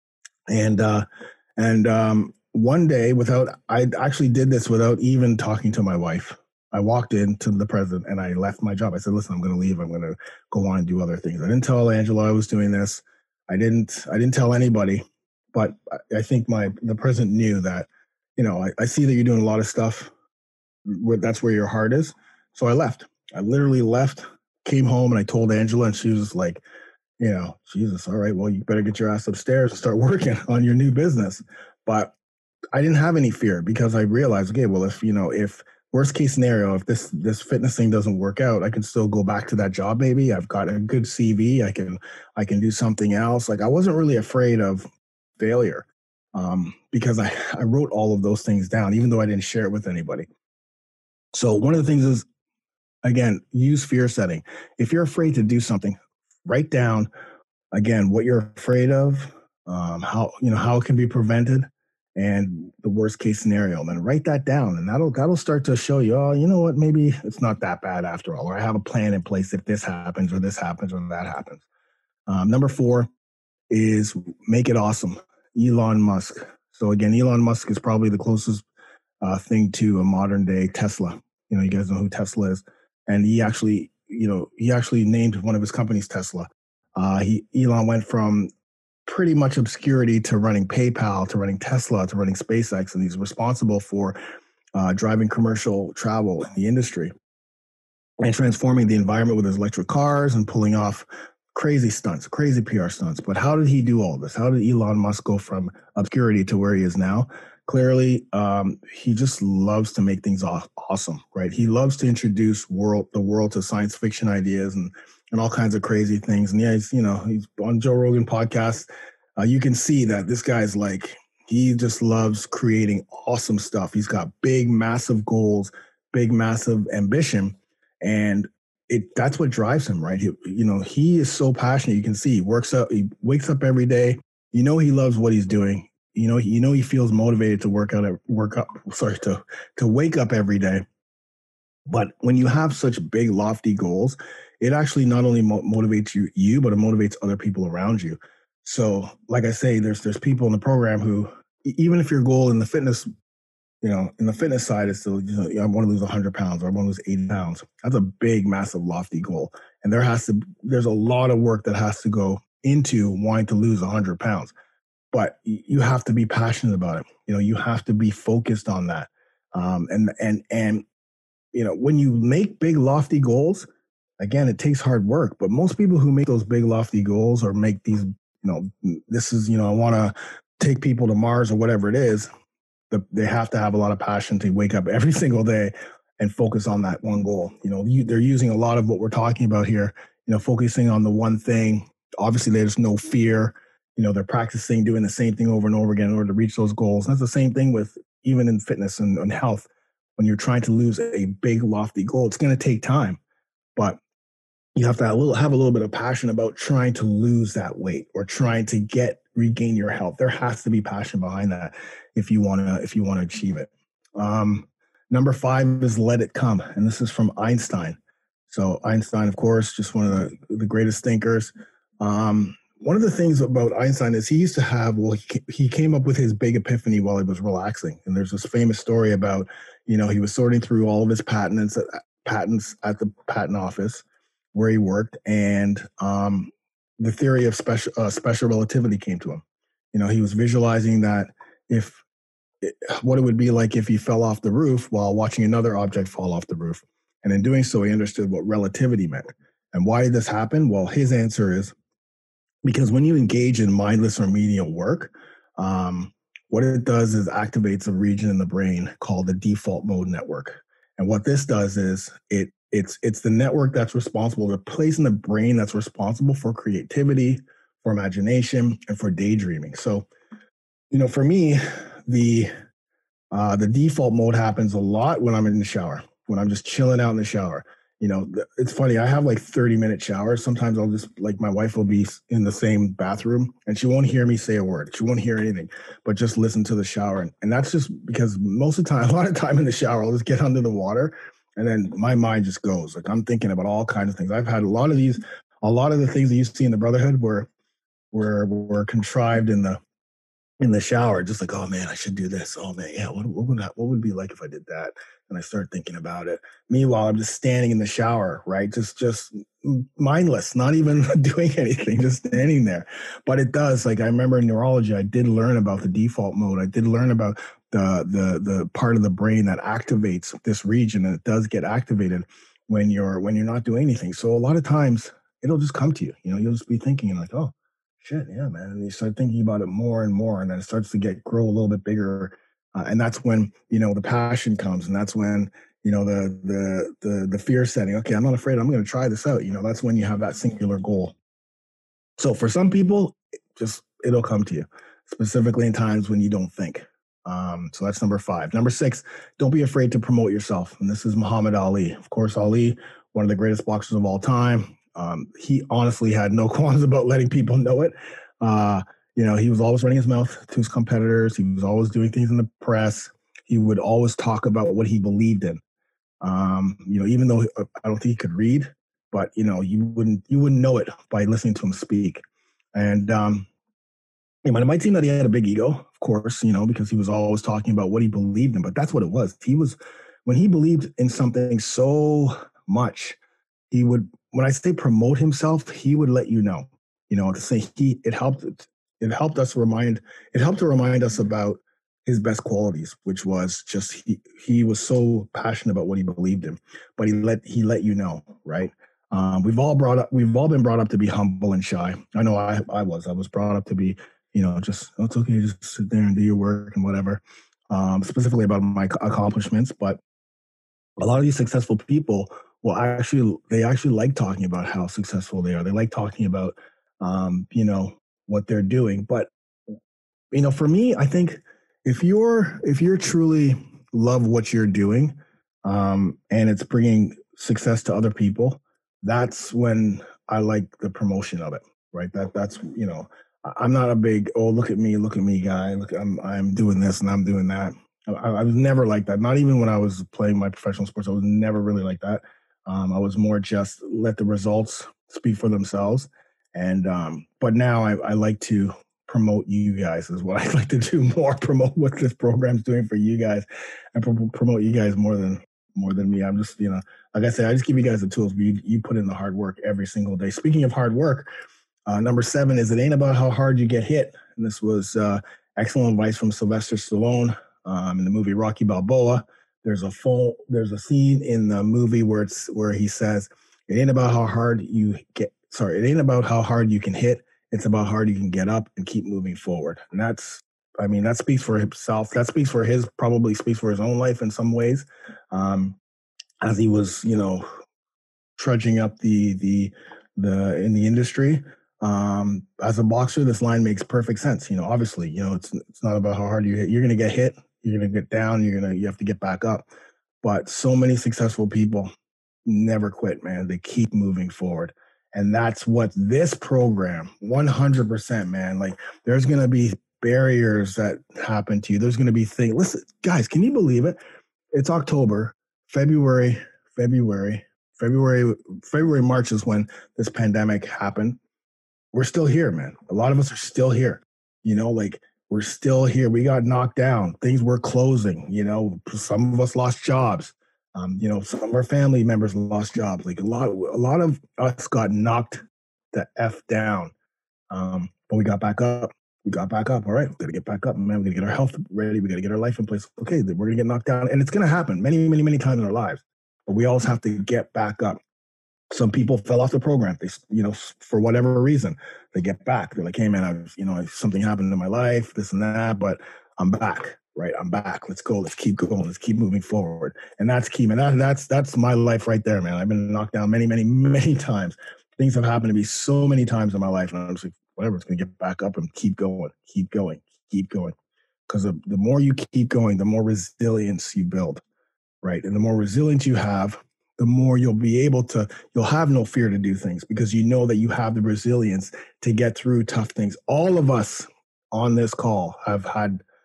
And uh, and um, one day, without I actually did this without even talking to my wife. I walked into the president and I left my job. I said, "Listen, I'm going to leave. I'm going to go on and do other things." I didn't tell Angela I was doing this. I didn't. I didn't tell anybody. But I think my the president knew that. You know, I, I see that you're doing a lot of stuff. Where that's where your heart is. So I left. I literally left. Came home and I told Angela, and she was like, you know, Jesus, all right, well, you better get your ass upstairs and start working on your new business. But I didn't have any fear because I realized, okay, well, if, you know, if worst case scenario, if this this fitness thing doesn't work out, I can still go back to that job. Maybe I've got a good C V. I can I can do something else. Like I wasn't really afraid of failure um, because I, I wrote all of those things down, even though I didn't share it with anybody. So one of the things is, again, use fear setting. If you're afraid to do something, write down, again, what you're afraid of, um, how, you know, how it can be prevented, and the worst case scenario. And then write that down, and that'll that'll start to show you, oh, you know what, maybe it's not that bad after all, or I have a plan in place if this happens or this happens or that happens. Um, number four is make it awesome. Elon Musk. So again, Elon Musk is probably the closest uh, thing to a modern day Tesla. You know, you guys know who Tesla is. And he actually, you know, he actually named one of his companies Tesla. Uh, he Elon went from pretty much obscurity to running PayPal, to running Tesla, to running SpaceX, and he's responsible for uh, driving commercial travel in the industry and transforming the environment with his electric cars and pulling off crazy stunts, crazy P R stunts. But how did he do all this? How did Elon Musk go from obscurity to where he is now? Clearly, um, he just loves to make things awesome, right? He loves to introduce world the world to science fiction ideas and and all kinds of crazy things. And yeah, he's, you know, he's on Joe Rogan podcast. Uh, you can see that this guy's like, he just loves creating awesome stuff. He's got big, massive goals, big, massive ambition, and it that's what drives him, right? He, you know, he is so passionate. You can see he works up, he wakes up every day. You know, he loves what he's doing. You know, you know, he feels motivated to work out, work up, sorry, to, to wake up every day. But when you have such big, lofty goals, it actually not only mo- motivates you, you, but it motivates other people around you. So, like I say, there's, there's people in the program who, even if your goal in the fitness, you know, in the fitness side is still, you know, I want to lose one hundred pounds or I want to lose eighty pounds. That's a big, massive, lofty goal. And there has to, there's a lot of work that has to go into wanting to lose one hundred pounds. But you have to be passionate about it. You know, you have to be focused on that. Um, and, and, and, you know, when you make big, lofty goals, again, it takes hard work. But most people who make those big, lofty goals or make these, you know, this is, you know, I want to take people to Mars or whatever it is, the, they have to have a lot of passion to wake up every single day and focus on that one goal. You know, you, they're using a lot of what we're talking about here, you know, focusing on the one thing. Obviously, there's no fear. You know, they're practicing doing the same thing over and over again in order to reach those goals. And that's the same thing with even in fitness and, and health. When you're trying to lose a big, lofty goal, it's going to take time, but you have to have a little, have a little bit of passion about trying to lose that weight or trying to get, regain your health. There has to be passion behind that if you want to, if you want to achieve it. Um, number five is let it come. And this is from Einstein. So Einstein, of course, just one of the, the greatest thinkers. Um, One of the things about Einstein is he used to have, well, he, he came up with his big epiphany while he was relaxing. And there's this famous story about, you know, he was sorting through all of his patents, patents at the patent office where he worked. And um, the theory of special, uh, special relativity came to him. You know, he was visualizing that if, it, what it would be like if he fell off the roof while watching another object fall off the roof. And in doing so, he understood what relativity meant. And why did this happen? Well, his answer is, because when you engage in mindless or menial work, um, what it does is activates a region in the brain called the default mode network. And what this does is it it's it's the network that's responsible, the place in the brain that's responsible for creativity, for imagination, and for daydreaming. So, you know, for me, the uh, the default mode happens a lot when I'm in the shower, when I'm just chilling out in the shower. You know, it's funny. I have like thirty minute showers. Sometimes I'll just like my wife will be in the same bathroom and she won't hear me say a word. She won't hear anything, but just listen to the shower. And, and that's just because most of the time, a lot of time in the shower, I'll just get under the water And then my mind just goes. Like, I'm thinking about all kinds of things. I've had a lot of these, a lot of the things that you see in the Brotherhood were were were contrived in the in the shower, just like, oh man, I should do this. Oh man, yeah, what, what would that, what would it be like if I did that? And I start thinking about it. Meanwhile, I'm just standing in the shower, right? Just just mindless, not even doing anything, just standing there. But it does. Like, I remember in neurology, I did learn about the default mode. I did learn about the the the part of the brain that activates this region, and it does get activated when you're when you're not doing anything. So a lot of times it'll just come to you. You know, you'll just be thinking like, oh shit, yeah, man. And you start thinking about it more and more, and then it starts to get grow a little bit bigger. Uh, and that's when, you know, the passion comes, and that's when, you know, the the the the fear setting. Okay, I'm not afraid. I'm going to try this out. You know, that's when you have that singular goal. So for some people, it just it'll come to you, specifically in times when you don't think. Um, so that's number five. Number six, don't be afraid to promote yourself. And this is Muhammad Ali. Of course, Ali, one of the greatest boxers of all time. Um, he honestly had no qualms about letting people know it. Uh, you know, he was always running his mouth to his competitors. He was always doing things in the press. He would always talk about what he believed in. Um, you know, even though I don't think he could read, but you know, you wouldn't you wouldn't know it by listening to him speak. And um, it might seem that he had a big ego, of course, you know, because he was always talking about what he believed in. But that's what it was. He was when he believed in something so much, he would. When I say promote himself, he would let you know. You know, to say he it helped it helped us remind it helped to remind us about his best qualities, which was just he he was so passionate about what he believed in, but he let he let you know, right? Um, we've all brought up we've all been brought up to be humble and shy. I know I I was I was brought up to be, you know, just oh, it's okay, just sit there and do your work and whatever. Um, specifically about my accomplishments, but a lot of these successful people, well, actually, they actually like talking about how successful they are. They like talking about, um, you know, what they're doing. But, you know, for me, I think if you're if you're truly love what you're doing, um, and it's bringing success to other people, that's when I like the promotion of it, right? That that's you know, I'm not a big oh look at me, look at me guy. Look, I'm I'm doing this and I'm doing that. I, I was never like that. Not even when I was playing my professional sports, I was never really like that. Um, I was more just let the results speak for themselves. And um, but now I, I like to promote you guys is what I'd like to do more. Promote what this program's doing for you guys, and pro- promote you guys more than more than me. I'm just you know, like I said, I just give you guys the tools, but you, you put in the hard work every single day. Speaking of hard work, uh, number seven is it ain't about how hard you get hit. And this was uh, excellent advice from Sylvester Stallone um, in the movie Rocky Balboa. There's a full, there's a scene in the movie where it's where he says, "It ain't about how hard you get. Sorry, it ain't about how hard you can hit. It's about how hard you can get up and keep moving forward." And that's, I mean, that speaks for himself. That speaks for his, probably speaks for his own life in some ways, um, as he was, you know, trudging up the the the in the industry. Um, as a boxer, this line makes perfect sense. You know, obviously, you know, it's it's not about how hard you hit. You're going to get hit. You're going to get down. You're going to, you have to get back up. But so many successful people never quit, man. They keep moving forward. And that's what this program, one hundred percent, man. Like, there's going to be barriers that happen to you. There's going to be things. Listen, guys, can you believe it? It's October, February, February, February, February, March is when this pandemic happened. We're still here, man. A lot of us are still here. You know, like, we're still here. We got knocked down. Things were closing. You know, some of us lost jobs. Um, you know, some of our family members lost jobs. Like a lot, of, a lot of us got knocked the F down. Um, but we got back up. We got back up. All right, we got to get back up, man. We got to get our health ready. We got to get our life in place. Okay, we're going to get knocked down. And it's going to happen many, many, many times in our lives. But we always have to get back up. Some people fell off the program. They, you know, for whatever reason, they get back. They're like, hey, man, I, you know, something happened in my life, this and that, but I'm back, right? I'm back. Let's go. Let's keep going. Let's keep moving forward. And that's key, man. That, that's that's my life right there, man. I've been knocked down many, many, many times. Things have happened to me so many times in my life, and I'm just like, whatever, it's going to get back up and keep going, keep going, keep going. Because the, the more you keep going, the more resilience you build, right? And the more resilience you have, the more you'll be able to, you'll have no fear to do things because you know that you have the resilience to get through tough things. All of us on this call have had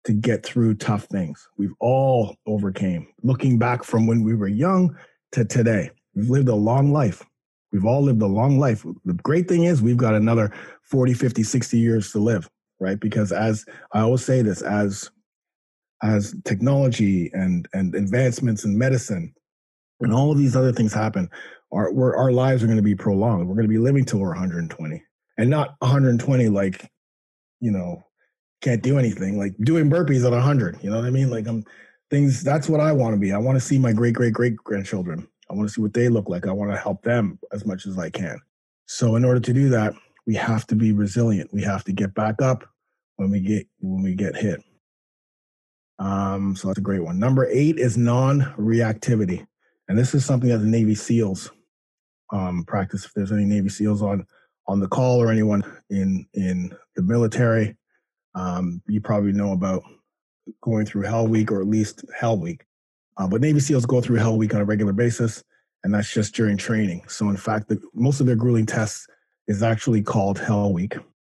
to get through tough things. We've all overcame. Looking back from when we were young to today, we've lived a long life. We've all lived a long life. The great thing is we've got another forty, fifty, sixty years to live, right? Because as I always say this, as as technology and, and advancements in medicine and all of these other things happen, our, we're, our lives are going to be prolonged. We're going to be living till we're one hundred twenty, and not one hundred twenty like, you know, can't do anything, like doing burpees at one hundred. You know what I mean? Like I'm things. That's what I want to be. I want to see my great, great, great grandchildren. I want to see what they look like. I want to help them as much as I can. So in order to do that, we have to be resilient. We have to get back up when we get when we get hit. Um, so that's a great one. Number eight is non-reactivity. And this is something that the Navy SEALs um, practice. If there's any Navy SEALs on, on the call or anyone in, in the military, um, you probably know about going through Hell Week, or at least Hell Week. Uh, but Navy SEALs go through Hell Week on a regular basis, and that's just during training. So in fact, the, most of their grueling tests is actually called Hell Week.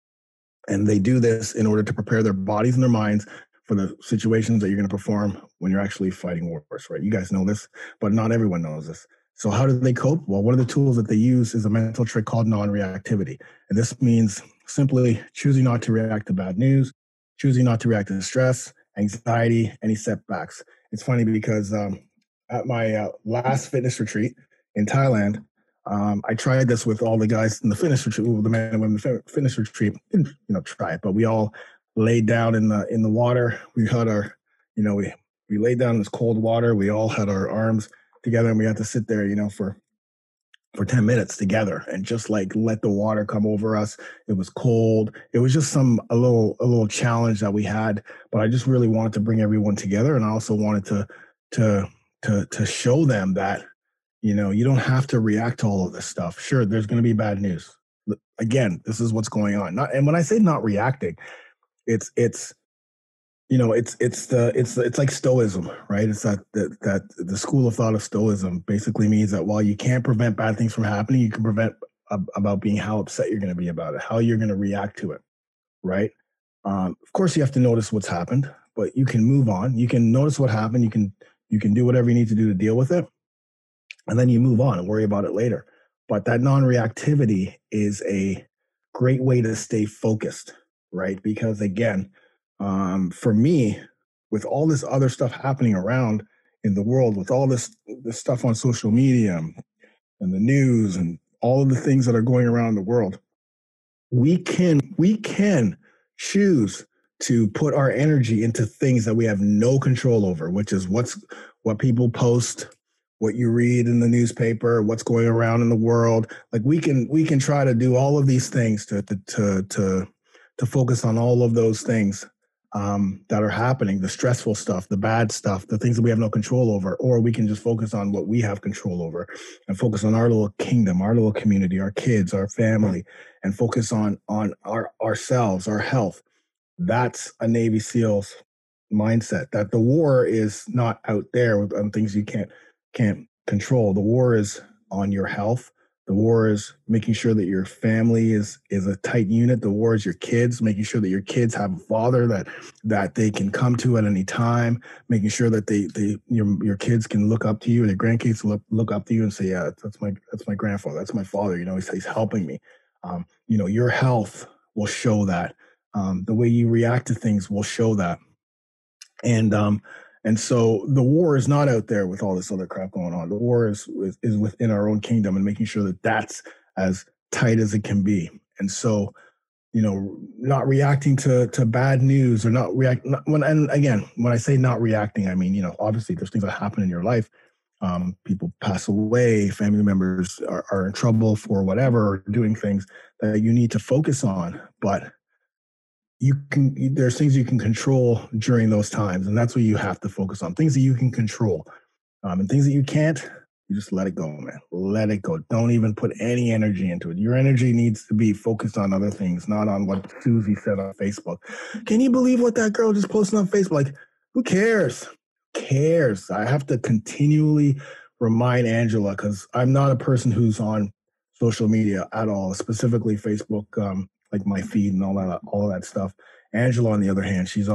And they do this in order to prepare their bodies and their minds for the situations that you're going to perform when you're actually fighting wars, right? You guys know this, but not everyone knows this. So how do they cope? Well, one of the tools that they use is a mental trick called non-reactivity. And this means simply choosing not to react to bad news, choosing not to react to stress, anxiety, any setbacks. It's funny because um, at my uh, last fitness retreat in Thailand, um, I tried this with all the guys in the fitness retreat, the men and women fitness retreat. Didn't, you know, try it, but we all laid down in the in the water. We had our, you know, we we laid down in this cold water. We all had our arms together, and we had to sit there, you know, for for ten minutes together and just like let the water come over us. It was cold. It was just some a little a little challenge that we had, but I just really wanted to bring everyone together, and I also wanted to to to to show them that, you know, you don't have to react to all of this stuff. Sure, there's going to be bad news. Again, this is what's going on. Not, and when I say not reacting, it's it's you know, it's it's the it's it's like Stoicism, right? It's that that that the school of thought of Stoicism basically means that while you can't prevent bad things from happening, you can prevent uh, about being how upset you're going to be about it, how you're going to react to it, right? Um, of course, you have to notice what's happened, but you can move on. You can notice what happened. You can you can do whatever you need to do to deal with it, and then you move on and worry about it later. But that non-reactivity is a great way to stay focused, right? Because again, Um, for me, with all this other stuff happening around in the world, with all this this stuff on social media and the news and all of the things that are going around the world, we can we can choose to put our energy into things that we have no control over, which is what's what people post, what you read in the newspaper, what's going around in the world. Like we can we can try to do all of these things to to to to, to focus on all of those things Um, that are happening, the stressful stuff, the bad stuff, the things that we have no control over, or we can just focus on what we have control over and focus on our little kingdom, our little community, our kids, our family, and focus on on our ourselves, our health. That's a Navy SEAL's mindset, that the war is not out there with on things you can't can't control. The war is on your health. The war is making sure that your family is is a tight unit. The war is your kids, making sure that your kids have a father that that they can come to at any time, making sure that they they your your kids can look up to you, and your grandkids look look up to you and say, yeah, that's my that's my grandfather, that's my father. You know, he's, he's helping me. Um, you know, your health will show that. Um, the way you react to things will show that. And um, And so the war is not out there with all this other crap going on. The war is, is is within our own kingdom and making sure that that's as tight as it can be. And so, you know, not reacting to to bad news or not react. Not, when and again, when I say not reacting, I mean, you know, obviously there's things that happen in your life. Um, people pass away, family members are, are in trouble for whatever, or doing things that you need to focus on, but you can, there's things you can control during those times. And that's what you have to focus on, things that you can control. Um, and things that you can't, you just let it go, man. Let it go. Don't even put any energy into it. Your energy needs to be focused on other things, not on what Susie said on Facebook. Can you believe what that girl just posted on Facebook? Like, who cares? Who cares? I have to continually remind Angela, because I'm not a person who's on social media at all, specifically Facebook, um, like my feed and all that, all of that stuff. Angela, on the other hand, she's on it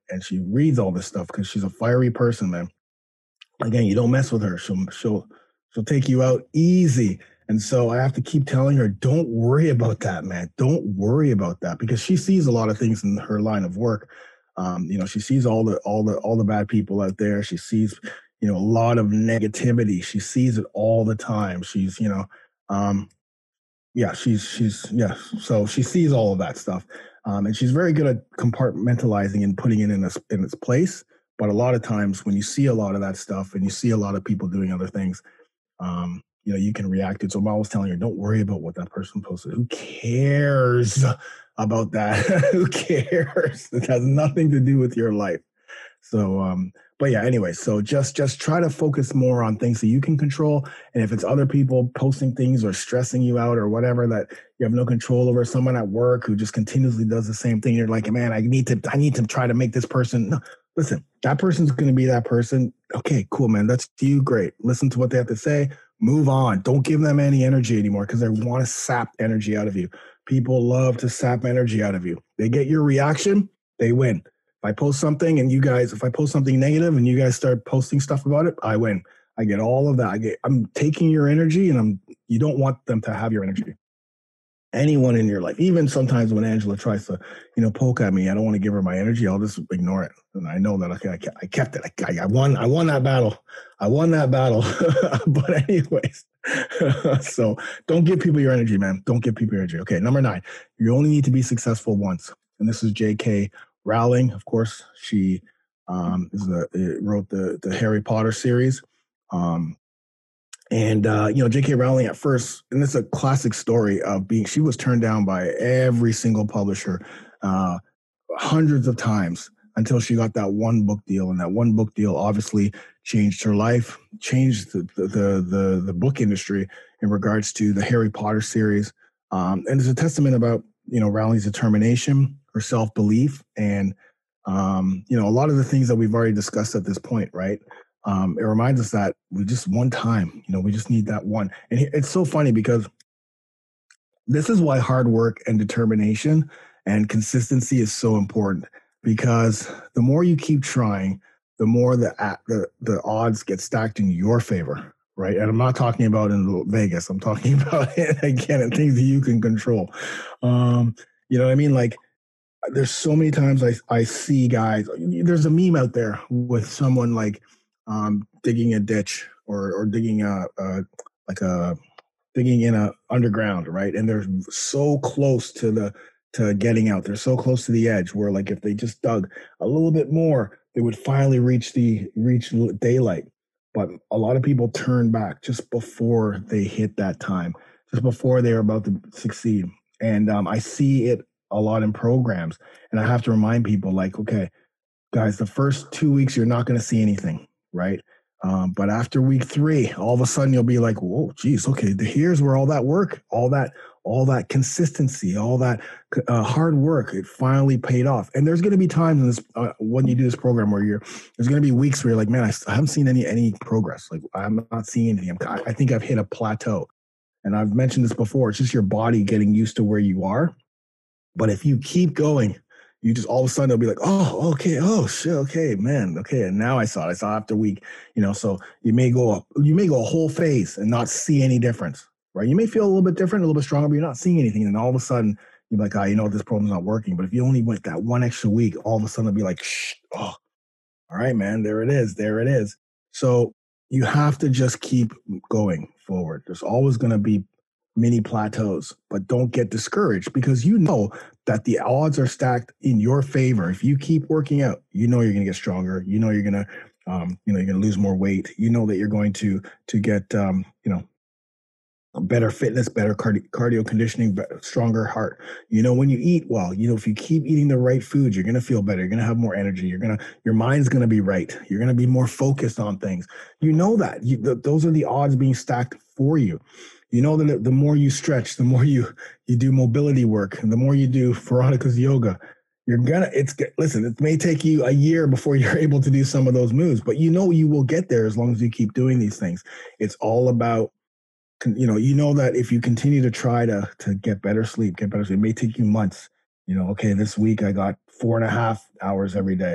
and she reads all this stuff because she's a fiery person, man. Again, you don't mess with her. She'll she'll she'll take you out easy. And so I have to keep telling her, don't worry about that, man. Don't worry about that, because she sees a lot of things in her line of work. Um, you know, she sees all the all the all the bad people out there. She sees, you know, a lot of negativity. She sees it all the time. She's, you know, um, yeah, she's she's yeah. So she sees all of that stuff, um, and she's very good at compartmentalizing and putting it in its in its place. But a lot of times, when you see a lot of that stuff and you see a lot of people doing other things, um, you know, you can react to it. So I'm always telling her, don't worry about what that person posted. Who cares about that? Who cares? It has nothing to do with your life. So, um, but yeah, anyway, so just just try to focus more on things that you can control. And if it's other people posting things or stressing you out or whatever that you have no control over, someone at work who just continuously does the same thing, you're like, man, I need to I need to try to make this person. No, listen, that person's going to be that person. Okay, cool, man. That's you. Great. Listen to what they have to say. Move on. Don't give them any energy anymore, because they want to sap energy out of you. People love to sap energy out of you. They get your reaction, they win. If I post something and you guys, if I post something negative and you guys start posting stuff about it, I win. I get all of that. I get, I'm taking your energy, and I'm, you don't want them to have your energy. Anyone in your life, even sometimes when Angela tries to, you know, poke at me, I don't want to give her my energy. I'll just ignore it. And I know that, okay, I kept it. I, I won, I won that battle. I won that battle. But anyways, so don't give people your energy, man. Don't give people your energy. Okay. Number nine, you only need to be successful once. And this is J K Rowling. Of course, she um, is the, wrote the, the Harry Potter series. Um, And, uh, you know, J K Rowling at first, and it's a classic story of being, she was turned down by every single publisher uh, hundreds of times until she got that one book deal. And that one book deal obviously changed her life, changed the the the, the book industry in regards to the Harry Potter series. Um, and it's a testament about, you know, Rowling's determination, her self-belief, and, um, you know, a lot of the things that we've already discussed at this point, right? Um, it reminds us that we just one time, you know, we just need that one. And it's so funny because this is why hard work and determination and consistency is so important, because the more you keep trying, the more the, the, the odds get stacked in your favor, right? And I'm not talking about in Vegas. I'm talking about, again, in things that you can control. Um, you know what I mean? Like, there's so many times I, I see guys, there's a meme out there with someone like, Um, digging a ditch or or digging a, a like a digging in a underground, right? And they're so close to the to getting out. They're so close to the edge where, like, if they just dug a little bit more, they would finally reach the reach daylight. But a lot of people turn back just before they hit that time, just before they're about to succeed. And um, I see it a lot in programs, and I have to remind people, like, okay, guys, the first two weeks you're not going to see anything. Right. Um, but after week three, all of a sudden you'll be like, whoa, geez, okay, here's where all that work, all that, all that consistency, all that uh, hard work, it finally paid off. And there's going to be times in this, uh, when you do this program where you're, there's going to be weeks where you're like, man, I, I haven't seen any, any progress. Like, I'm not seeing anything. I'm, I think I've hit a plateau. And I've mentioned this before. It's just your body getting used to where you are. But if you keep going, you just all of a sudden it'll be like, oh, okay, oh shit, okay, man, okay. And now I saw it. I saw it after a week, you know. So you may go up, you may go a whole phase and not see any difference, right? You may feel a little bit different, a little bit stronger, but you're not seeing anything. And all of a sudden you're like, ah, oh, you know, this problem's not working. But if you only went that one extra week, all of a sudden it'll be like, shh, oh, all right, man, there it is, there it is. So you have to just keep going forward. There's always going to be mini plateaus, but don't get discouraged, because you know that the odds are stacked in your favor. If you keep working out, you know you're going to get stronger. You know you're going to, um, you know, you're going to lose more weight. You know that you're going to to get, um, you know, better fitness, better cardi- cardio conditioning, better, stronger heart. You know, when you eat well, you know, if you keep eating the right food, you're going to feel better. You're going to have more energy. You're going to, your mind's going to be right. You're going to be more focused on things. You know that. You, th- those are the odds being stacked for you. You know that the more you stretch, the more you you do mobility work, and the more you do Veronica's yoga, you're gonna. It's listen. It may take you a year before you're able to do some of those moves, but you know you will get there as long as you keep doing these things. It's all about, you know, you know that if you continue to try to to get better sleep, get better sleep, it may take you months. You know, okay, this week I got four and a half hours every day.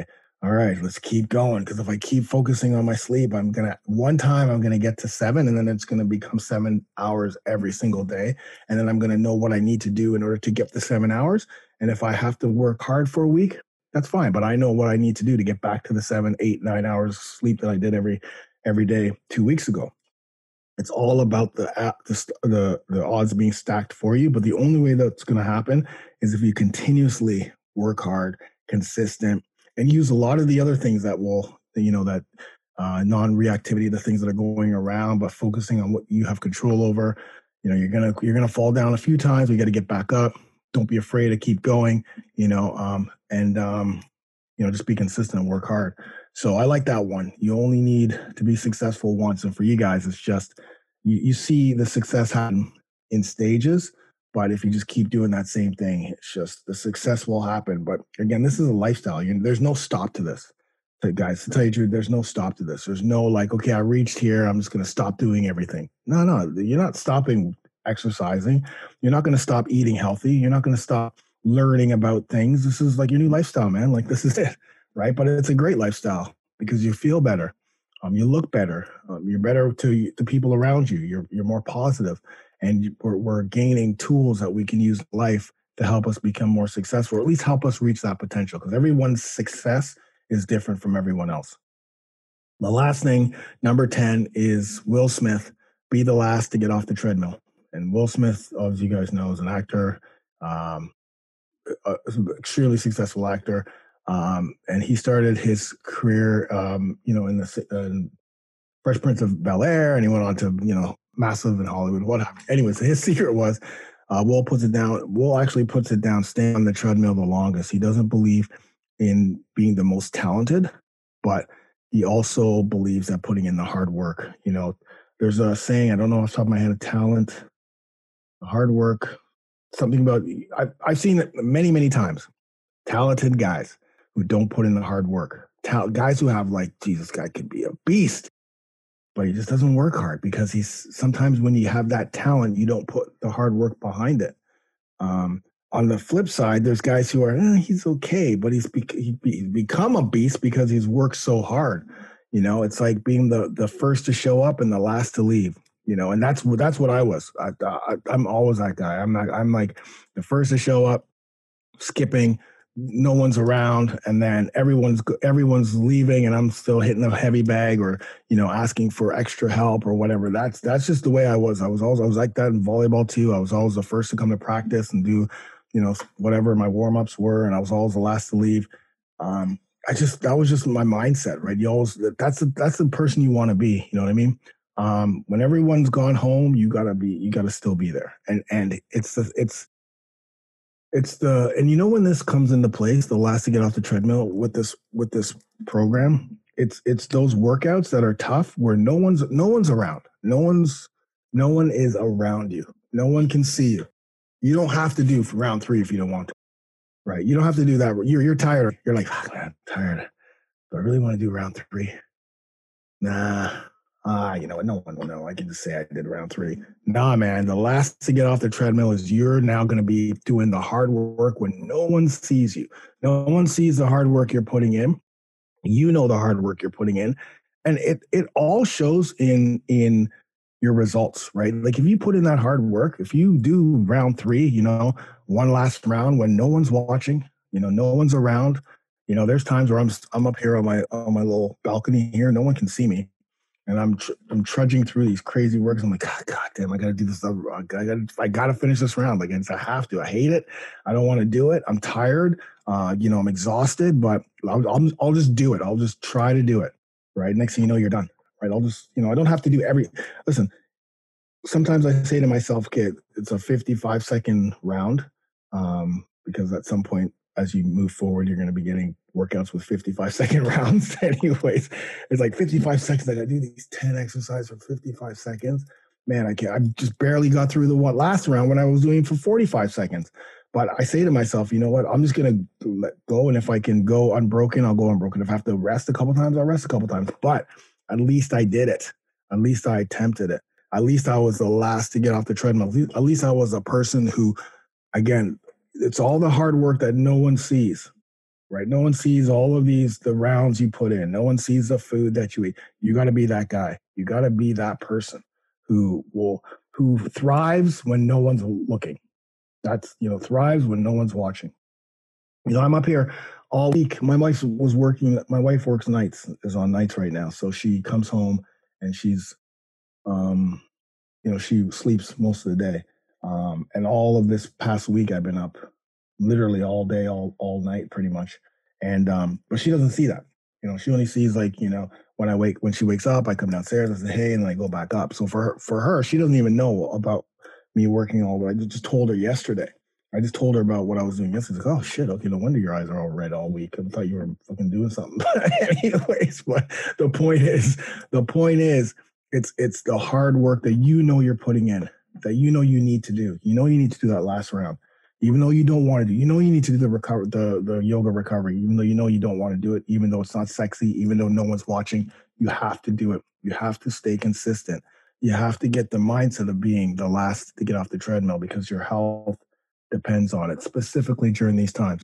All right, let's keep going. Because if I keep focusing on my sleep, I'm going to, one time I'm going to get to seven, and then it's going to become seven hours every single day. And then I'm going to know what I need to do in order to get the seven hours. And if I have to work hard for a week, that's fine. But I know what I need to do to get back to the seven, eight, nine hours sleep that I did every every day two weeks ago. It's all about the, the the the odds being stacked for you. But the only way that's going to happen is if you continuously work hard, consistent, and use a lot of the other things that will, you know, that uh, non-reactivity, the things that are going around, but focusing on what you have control over. You know, you're gonna you're gonna fall down a few times. We got to get back up. Don't be afraid to keep going. You know, um, and um, you know, just be consistent and work hard. So I like that one. You only need to be successful once. And for you guys, it's just, you, you see the success happen in stages, but if you just keep doing that same thing, it's just the success will happen. But again, this is a lifestyle. You, there's no stop to this. So guys, to tell you the truth, there's no stop to this. There's no like, okay, I reached here, I'm just going to stop doing everything. No, no, you're not stopping exercising. You're not going to stop eating healthy. You're not going to stop learning about things. This is like your new lifestyle, man. Like this is it. Right. But it's a great lifestyle because you feel better. Um, you look better. Um, you're better to the people around you. You're you're more positive, and we're, we're gaining tools that we can use in life to help us become more successful, or at least help us reach that potential. Because everyone's success is different from everyone else. The last thing, number ten, is Will Smith. Be the last to get off the treadmill. And Will Smith, as you guys know, is an actor, um, a, extremely successful actor. Um, and he started his career, um, you know, in the uh, Fresh Prince of Bel-Air, and he went on to, you know, massive in Hollywood, whatever. Anyways, his secret was, uh, Will puts it down, Will actually puts it down, staying on the treadmill the longest. He doesn't believe in being the most talented, but he also believes that putting in the hard work. You know, there's a saying, I don't know off the top of my head, talent, hard work, something about, I've, I've seen it many, many times. Talented guys who don't put in the hard work. Tal- guys who have like, Jesus, guy could be a beast, but he just doesn't work hard because he's, sometimes when you have that talent, you don't put the hard work behind it. Um, on the flip side, there's guys who are, eh, he's okay, but he's, be- he be- he's become a beast because he's worked so hard. You know, it's like being the, the first to show up and the last to leave. You know, and that's that's what I was. I, I, I'm always that guy. I'm not. I'm like the first to show up, skipping. No one's around, and then everyone's everyone's leaving, and I'm still hitting a heavy bag, or you know, asking for extra help or whatever. That's that's just the way I was. I was always I was like that in volleyball too. I was always the first to come to practice and do, you know, whatever my warm ups were, and I was always the last to leave. Um, I just that was just my mindset, right? You always that's the, that's the person you want to be. You know what I mean? Um, when everyone's gone home, you gotta be, you gotta still be there. And, and it's the, it's, it's the, and you know, when this comes into place, the last to get off the treadmill with this, with this program, it's, it's those workouts that are tough where no one's, no one's around. No one's, no one is around you. No one can see you. You don't have to do for round three if you don't want to, right? You don't have to do that. You're, you're tired. You're like, oh, man, I'm tired. Do I really want to do round three? Nah. Ah, you know what? No one will know. I can just say I did round three. Nah, man. The last to get off the treadmill is you're now going to be doing the hard work when no one sees you. No one sees the hard work you're putting in. You know the hard work you're putting in, and it it all shows in in your results, right? Like if you put in that hard work, if you do round three, you know, one last round when no one's watching, you know, no one's around. You know, there's times where I'm I'm up here on my on my little balcony here, no one can see me. And I'm tr- I'm trudging through these crazy works. I'm like, God, God damn, I got to do this. I got I got to finish this round. Like, I have to. I hate it. I don't want to do it. I'm tired. Uh, you know, I'm exhausted, but I'll, I'll I'll just do it. I'll just try to do it. Right. Next thing you know, you're done. Right. I'll just, you know, I don't have to do every. Listen, sometimes I say to myself, kid, it's a fifty-five second round, um, because at some point, as you move forward, you're going to be getting workouts with fifty-five second rounds. Anyways, it's like fifty-five seconds. I got to do these ten exercises for fifty-five seconds. Man, I can't. I just barely got through the one last round when I was doing for forty-five seconds. But I say to myself, you know what? I'm just going to let go. And if I can go unbroken, I'll go unbroken. If I have to rest a couple times, I'll rest a couple times. But at least I did it. At least I attempted it. At least I was the last to get off the treadmill. At least I was a person who, again, it's all the hard work that no one sees, right? No one sees all of these, the rounds you put in. No one sees the food that you eat. You got to be that guy. You got to be that person who will, who thrives when no one's looking. That's, you know, thrives when no one's watching. You know, I'm up here all week. My wife was working, my wife works nights, is on nights right now. So she comes home and she's, um, you know, she sleeps most of the day. Um, and all of this past week, I've been up literally all day, all, all night pretty much. And, um, but she doesn't see that. You know, she only sees like, you know, when I wake, when she wakes up, I come downstairs, I say, hey, and then I go back up. So for her, for her, she doesn't even know about me working all the way. I just told her yesterday. I just told her about what I was doing yesterday. Like, oh shit, okay, no wonder your eyes are all red all week. I thought you were fucking doing something. But anyways, but the point is, the point is, it's it's the hard work that you know you're putting in, that you know you need to do. You know you need to do that last round, even though you don't want to do. You know you need to do the recover, the the yoga recovery, even though you know you don't want to do it, even though it's not sexy, even though no one's watching. You have to do it. You have to stay consistent. You have to get the mindset of being the last to get off the treadmill because your health depends on it, specifically during these times.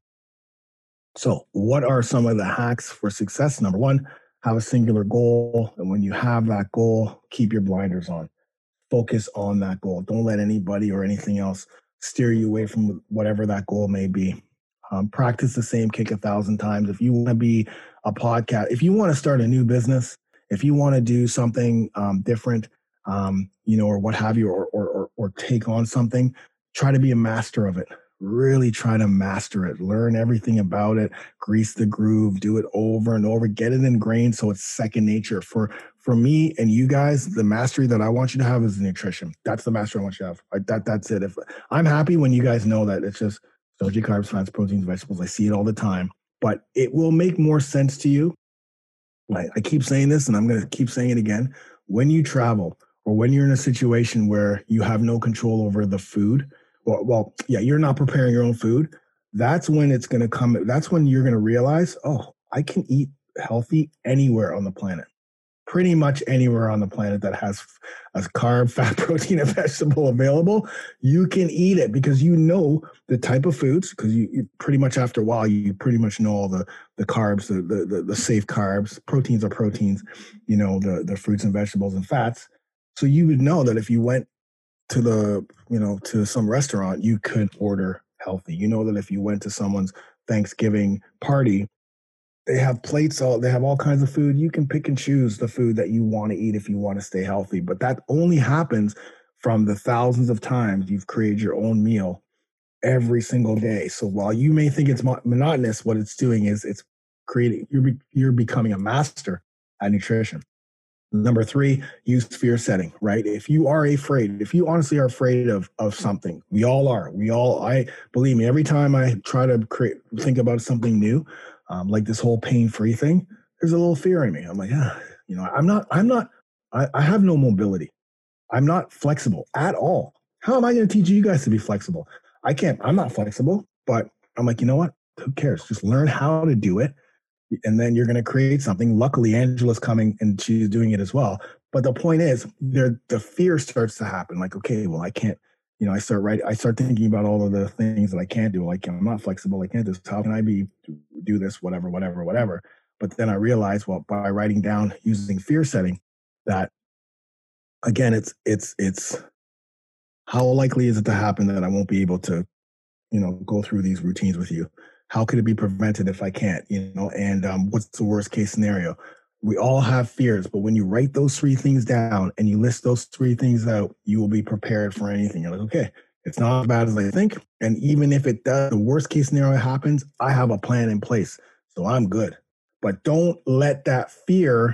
So what are some of the hacks for success? Number one, have a singular goal. And when you have that goal, keep your blinders on. Focus on that goal. Don't let anybody or anything else steer you away from whatever that goal may be. Um, practice the same kick a thousand times. If you want to be a podcast, if you want to start a new business, if you want to do something um, different, um, you know, or what have you, or, or, or, or take on something, try to be a master of it. Really try to master it. Learn everything about it. Grease the groove. Do it over and over. Get it ingrained so it's second nature. For for me and you guys, the mastery that I want you to have is nutrition. That's the mastery I want you to have. Like that. That's it. If I'm happy when you guys know that it's just soji, carbs, fats, proteins, vegetables. I see it all the time. But it will make more sense to you. Like I keep saying this, and I'm going to keep saying it again. When you travel or when you're in a situation where you have no control over the food, Well, well, yeah, you're not preparing your own food. That's when it's going to come. That's when you're going to realize, oh, I can eat healthy anywhere on the planet. Pretty much anywhere on the planet that has a carb, fat, protein, and vegetable available, you can eat it because you know the type of foods. Because you, you pretty much after a while, you pretty much know all the the carbs, the the the, the safe carbs. Proteins are proteins. You know the the fruits and vegetables and fats. So you would know that if you went to the, you know, to some restaurant, you could order healthy. You know that if you went to someone's Thanksgiving party, they have plates, all they have all kinds of food. You can pick and choose the food that you want to eat if you want to stay healthy. But that only happens from the thousands of times you've created your own meal every single day. So while you may think it's monotonous, what it's doing is it's creating, you're, be, you're becoming a master at nutrition. Number three, use fear setting, right? If you are afraid, if you honestly are afraid of, of something, we all are. We all, I believe me, every time I try to create, think about something new, um, like this whole pain-free thing, there's a little fear in me. I'm like, yeah, you know, I'm not, I'm not, I, I have no mobility. I'm not flexible at all. How am I going to teach you guys to be flexible? I can't, I'm not flexible, but I'm like, you know what? Who cares? Just learn how to do it. And then you're going to create something. Luckily, Angela's coming and she's doing it as well. But the point is, there the fear starts to happen. Like, okay, well, I can't, you know, I start writing, I start thinking about all of the things that I can't do. Like, I'm not flexible. I can't do this. How can I be, do this, whatever, whatever, whatever. But then I realized, well, by writing down using fear setting, that again, it's, it's, it's how likely is it to happen that I won't be able to, you know, go through these routines with you? How could it be prevented if I can't, you know, and um, what's the worst case scenario? We all have fears, but when you write those three things down and you list those three things out, you will be prepared for anything. You're like, okay, it's not as bad as I think. And even if it does, the worst case scenario happens, I have a plan in place. So I'm good. But don't let that fear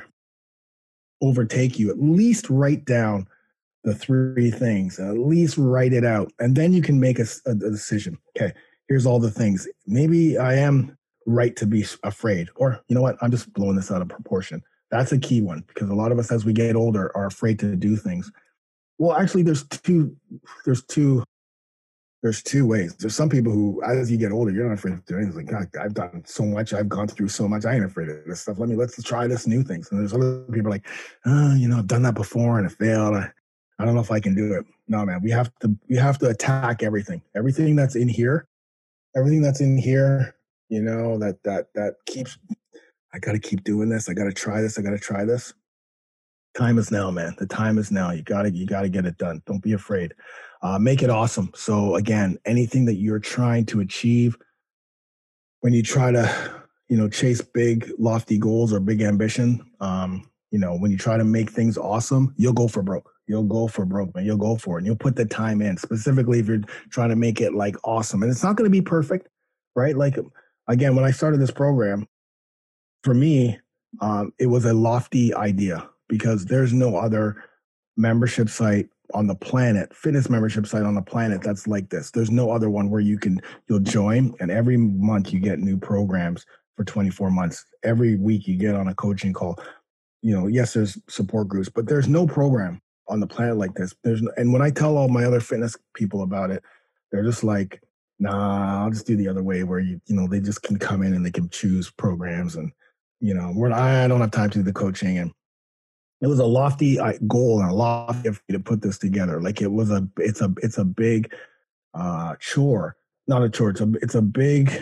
overtake you. At least write down the three things, at least write it out. And then you can make a, a decision. Okay. Here's all the things. Maybe I am right to be afraid, or you know what? I'm just blowing this out of proportion. That's a key one because a lot of us, as we get older, are afraid to do things. Well, actually, there's two. There's two. There's two ways. There's some people who, as you get older, you're not afraid to do anything. Like, God, I've done so much. I've gone through so much. I ain't afraid of this stuff. Let me let's try this new things. And there's other people like, oh, you know, I've done that before and it failed. I, I don't know if I can do it. No, man. We have to. We have to attack everything. Everything that's in here. Everything that's in here you know, that that that keeps, I got to keep doing this. I got to try this. I got to try this. Time is now, man. The time is now. You got to you got to get it done. Don't be afraid. Uh, make it awesome. So again, anything that you're trying to achieve, when you try to, you know, chase big, lofty goals or big ambition, um, you know, when you try to make things awesome, you'll go for broke. You'll go for broke, man. You'll go for it. And you'll put the time in, specifically if you're trying to make it like awesome. And it's not going to be perfect, right? Like, again, when I started this program, for me, um, it was a lofty idea because there's no other membership site on the planet, fitness membership site on the planet that's like this. There's no other one where you can, you'll join and every month you get new programs for twenty-four months. Every week you get on a coaching call. You know, yes, there's support groups, but there's no program on the planet like this. There's no, and when I tell all my other fitness people about it, they're just like, nah, I'll just do the other way where you, you know, they just can come in and they can choose programs and, you know, we're, I don't have time to do the coaching. And it was a lofty goal and a lofty effort to put this together. Like it was a, it's a, it's a big uh, chore, not a chore. It's a, it's a big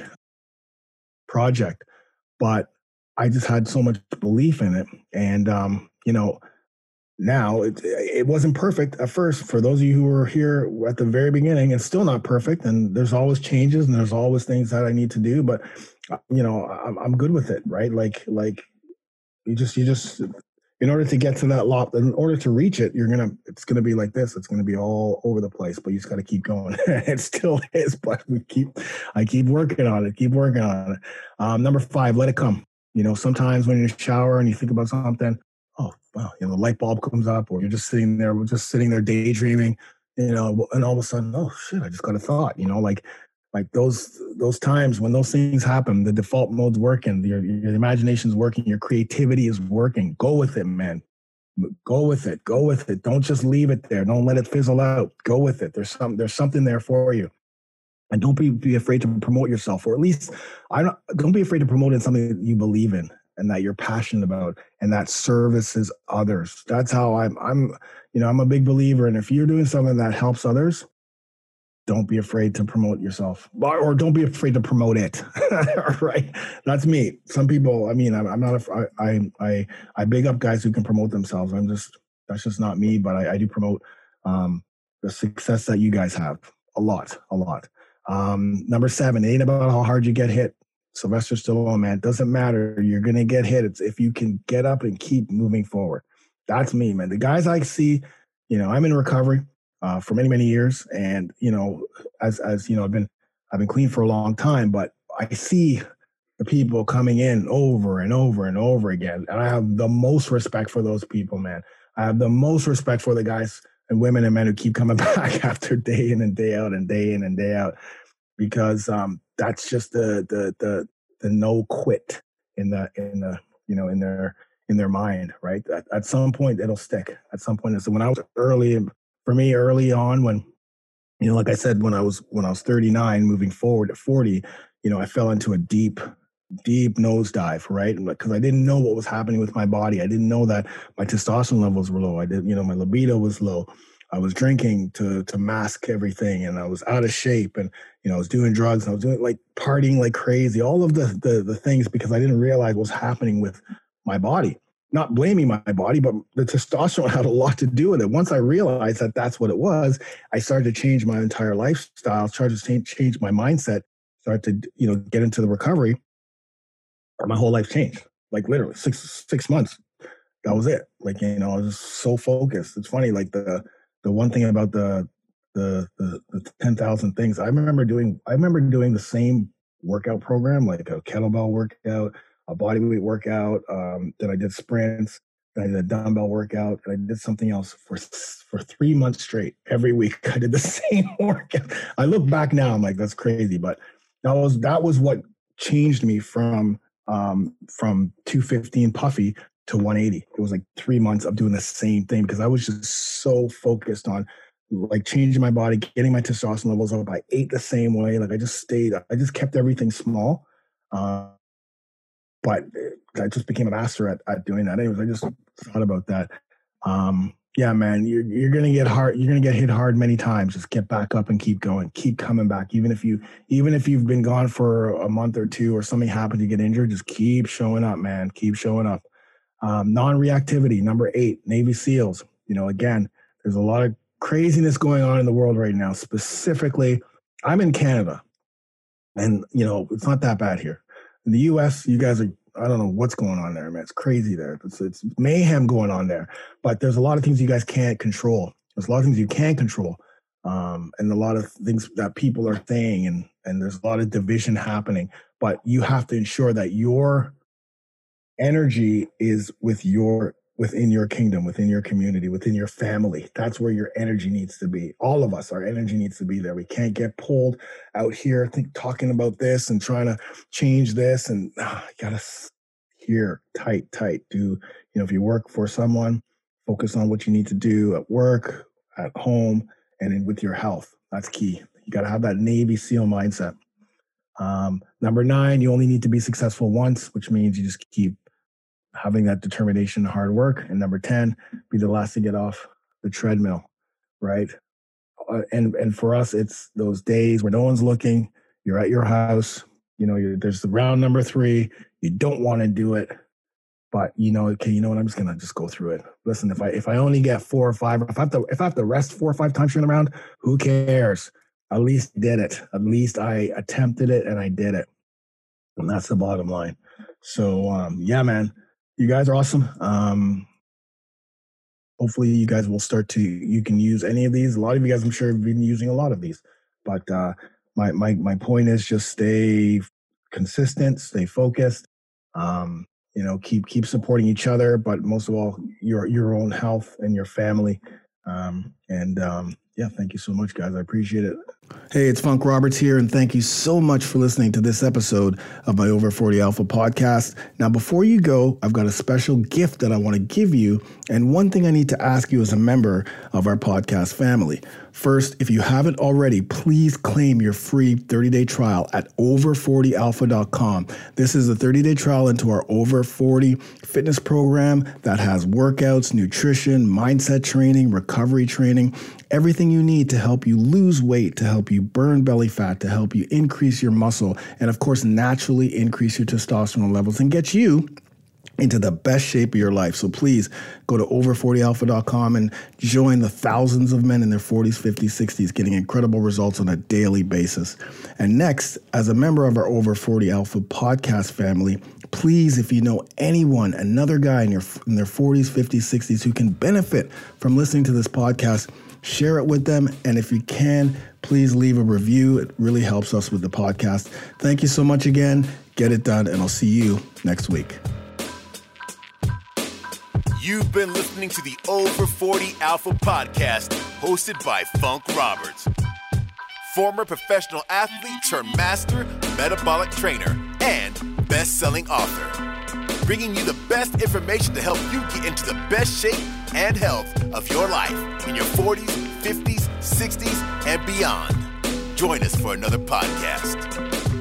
project, but I just had so much belief in it. And, um, you know, now it, it wasn't perfect at first. For those of you who were here at the very beginning, it's still not perfect. And there's always changes and there's always things that I need to do, but you know, I'm, I'm good with it. Right. Like, like you just, you just, in order to get to that lot, in order to reach it, you're going to, it's going to be like this. It's going to be all over the place, but you just got to keep going. It still is, but we keep, I keep working on it, keep working on it. Um, number five, let it come. You know, sometimes when you're in the shower and you think about something, oh, wow, you know, the light bulb comes up, or you're just sitting there, just sitting there daydreaming, you know, and all of a sudden, oh shit, I just got a thought, you know, like, like those, those times when those things happen, the default mode's working, your, your imagination's working, your creativity is working. Go with it, man. Go with it. Go with it. Don't just leave it there. Don't let it fizzle out. Go with it. There's some, there's something there for you. And don't be, be afraid to promote yourself, or at least I don't, don't be afraid to promote in something that you believe in and that you're passionate about and that services others. That's how I'm, I'm, you know, I'm a big believer. And if you're doing something that helps others, don't be afraid to promote yourself, or don't be afraid to promote it. Right? That's me. Some people, I mean, I'm, I'm not, a, I, I, I big up guys who can promote themselves. I'm just, that's just not me, but I, I do promote um, the success that you guys have a lot, a lot. Um, number seven, it ain't about how hard you get hit. Sylvester Stallone, man, it doesn't matter. You're going to get hit. It's if you can get up and keep moving forward. That's me, man. The guys I see, you know, I'm in recovery uh, for many, many years. And, you know, as, as, you know, I've been, I've been clean for a long time, but I see the people coming in over and over and over again. And I have the most respect for those people, man. I have the most respect for the guys and women and men who keep coming back after day in and day out and day in and day out, because um, that's just the, the, the, the no quit in the, in the, you know, in their, in their mind, right? At, at some point it'll stick. At some point. So when I was early, for me early on, when, you know, like I said, when I was, when I was thirty-nine, moving forward at forty, you know, I fell into a deep, deep nosedive, right? Because I didn't know what was happening with my body. I didn't know that my testosterone levels were low. I did, you know, my libido was low. I was drinking to to mask everything, and I was out of shape, and you know, I was doing drugs, and I was doing like partying like crazy, all of the the, the things, because I didn't realize what was happening with my body. Not blaming my body, but the testosterone had a lot to do with it. Once I realized that that's what it was, I started to change my entire lifestyle, started to change, change my mindset, started to, you know, get into the recovery. My whole life changed, like literally six six months. That was it. Like, you know, I was so focused. It's funny, like the the one thing about the the the, the ten thousand things. I remember doing. I remember doing the same workout program, like a kettlebell workout, a bodyweight workout. Um, then I did sprints. Then I did a dumbbell workout, and I did something else for for three months straight. Every week, I did the same workout. I look back now, I'm like, that's crazy, but that was that was what changed me from um, from two fifteen puffy to one eighty. It was like three months of doing the same thing because I was just so focused on like changing my body, getting my testosterone levels up. I ate the same way. Like I just stayed, I just kept everything small. Uh, but I just became a master at, at doing that. Anyways, I just thought about that. Um, Yeah, man, you're you're gonna get hard. You're gonna get hit hard many times. Just get back up and keep going. Keep coming back. Even if you, even if you've been gone for a month or two, or something happened to get injured, just keep showing up, man. Keep showing up. Um, non-reactivity, number eight, Navy SEALs. You know, again, there's a lot of craziness going on in the world right now. Specifically, I'm in Canada, and you know it's not that bad here. In the U S, you guys are. I don't know what's going on there, man. It's crazy there. It's, it's mayhem going on there. But there's a lot of things you guys can't control. There's a lot of things you can control, um, and a lot of things that people are saying, and and there's a lot of division happening. But you have to ensure that your energy is with your within your kingdom, within your community, within your family. That's where your energy needs to be. All of us, our energy needs to be there. We can't get pulled out here think, talking about this and trying to change this. And ah, you gotta here tight, tight. Do you know if you work for someone, focus on what you need to do at work, at home, and in, with your health. That's key. You gotta have that Navy SEAL mindset. Um, number nine, you only need to be successful once, which means you just keep having that determination and hard work. And number ten, be the last to get off the treadmill, right? Uh, and and for us, it's those days where no one's looking, you're at your house, you know, you're, there's the round number three, you don't want to do it, but you know, okay, you know what, I'm just going to just go through it. Listen, if I if I only get four or five, if I have to, if I have to rest four or five times during the round, who cares? At least I did it. At least I attempted it and I did it. And that's the bottom line. So um, yeah, man. You guys are awesome. Um, hopefully you guys will start to, you can use any of these. A lot of you guys, I'm sure, have been using a lot of these. But uh, my, my, my point is just stay consistent, stay focused, um, you know, keep keep supporting each other, but most of all, your your own health and your family. Um, and um, yeah, thank you so much, guys. I appreciate it. Hey, it's Funk Roberts here, and thank you so much for listening to this episode of my Over forty Alpha podcast. Now, before you go, I've got a special gift that I want to give you, and one thing I need to ask you as a member of our podcast family. First, if you haven't already, please claim your free thirty-day trial at over forty alpha dot com. This is a thirty-day trial into our Over forty fitness program that has workouts, nutrition, mindset training, recovery training, everything you need to help you lose weight, to help you burn belly fat, to help you increase your muscle, and of course, naturally increase your testosterone levels and get you into the best shape of your life. So please go to over forty alpha dot com and join the thousands of men in their forties, fifties, sixties getting incredible results on a daily basis. And next, as a member of our Over forty Alpha podcast family, please, if you know anyone, another guy in, your, in their forties, fifties, sixties who can benefit from listening to this podcast, share it with them. And if you can, please leave a review. It really helps us with the podcast. Thank you so much again. Get it done, and I'll see you next week.
You've been listening to the Over forty Alpha podcast, hosted by Funk Roberts, former professional athlete turned master metabolic trainer and best-selling author, bringing you the best information to help you get into the best shape and health of your life in your forties, fifties, sixties, and beyond. Join us for another podcast.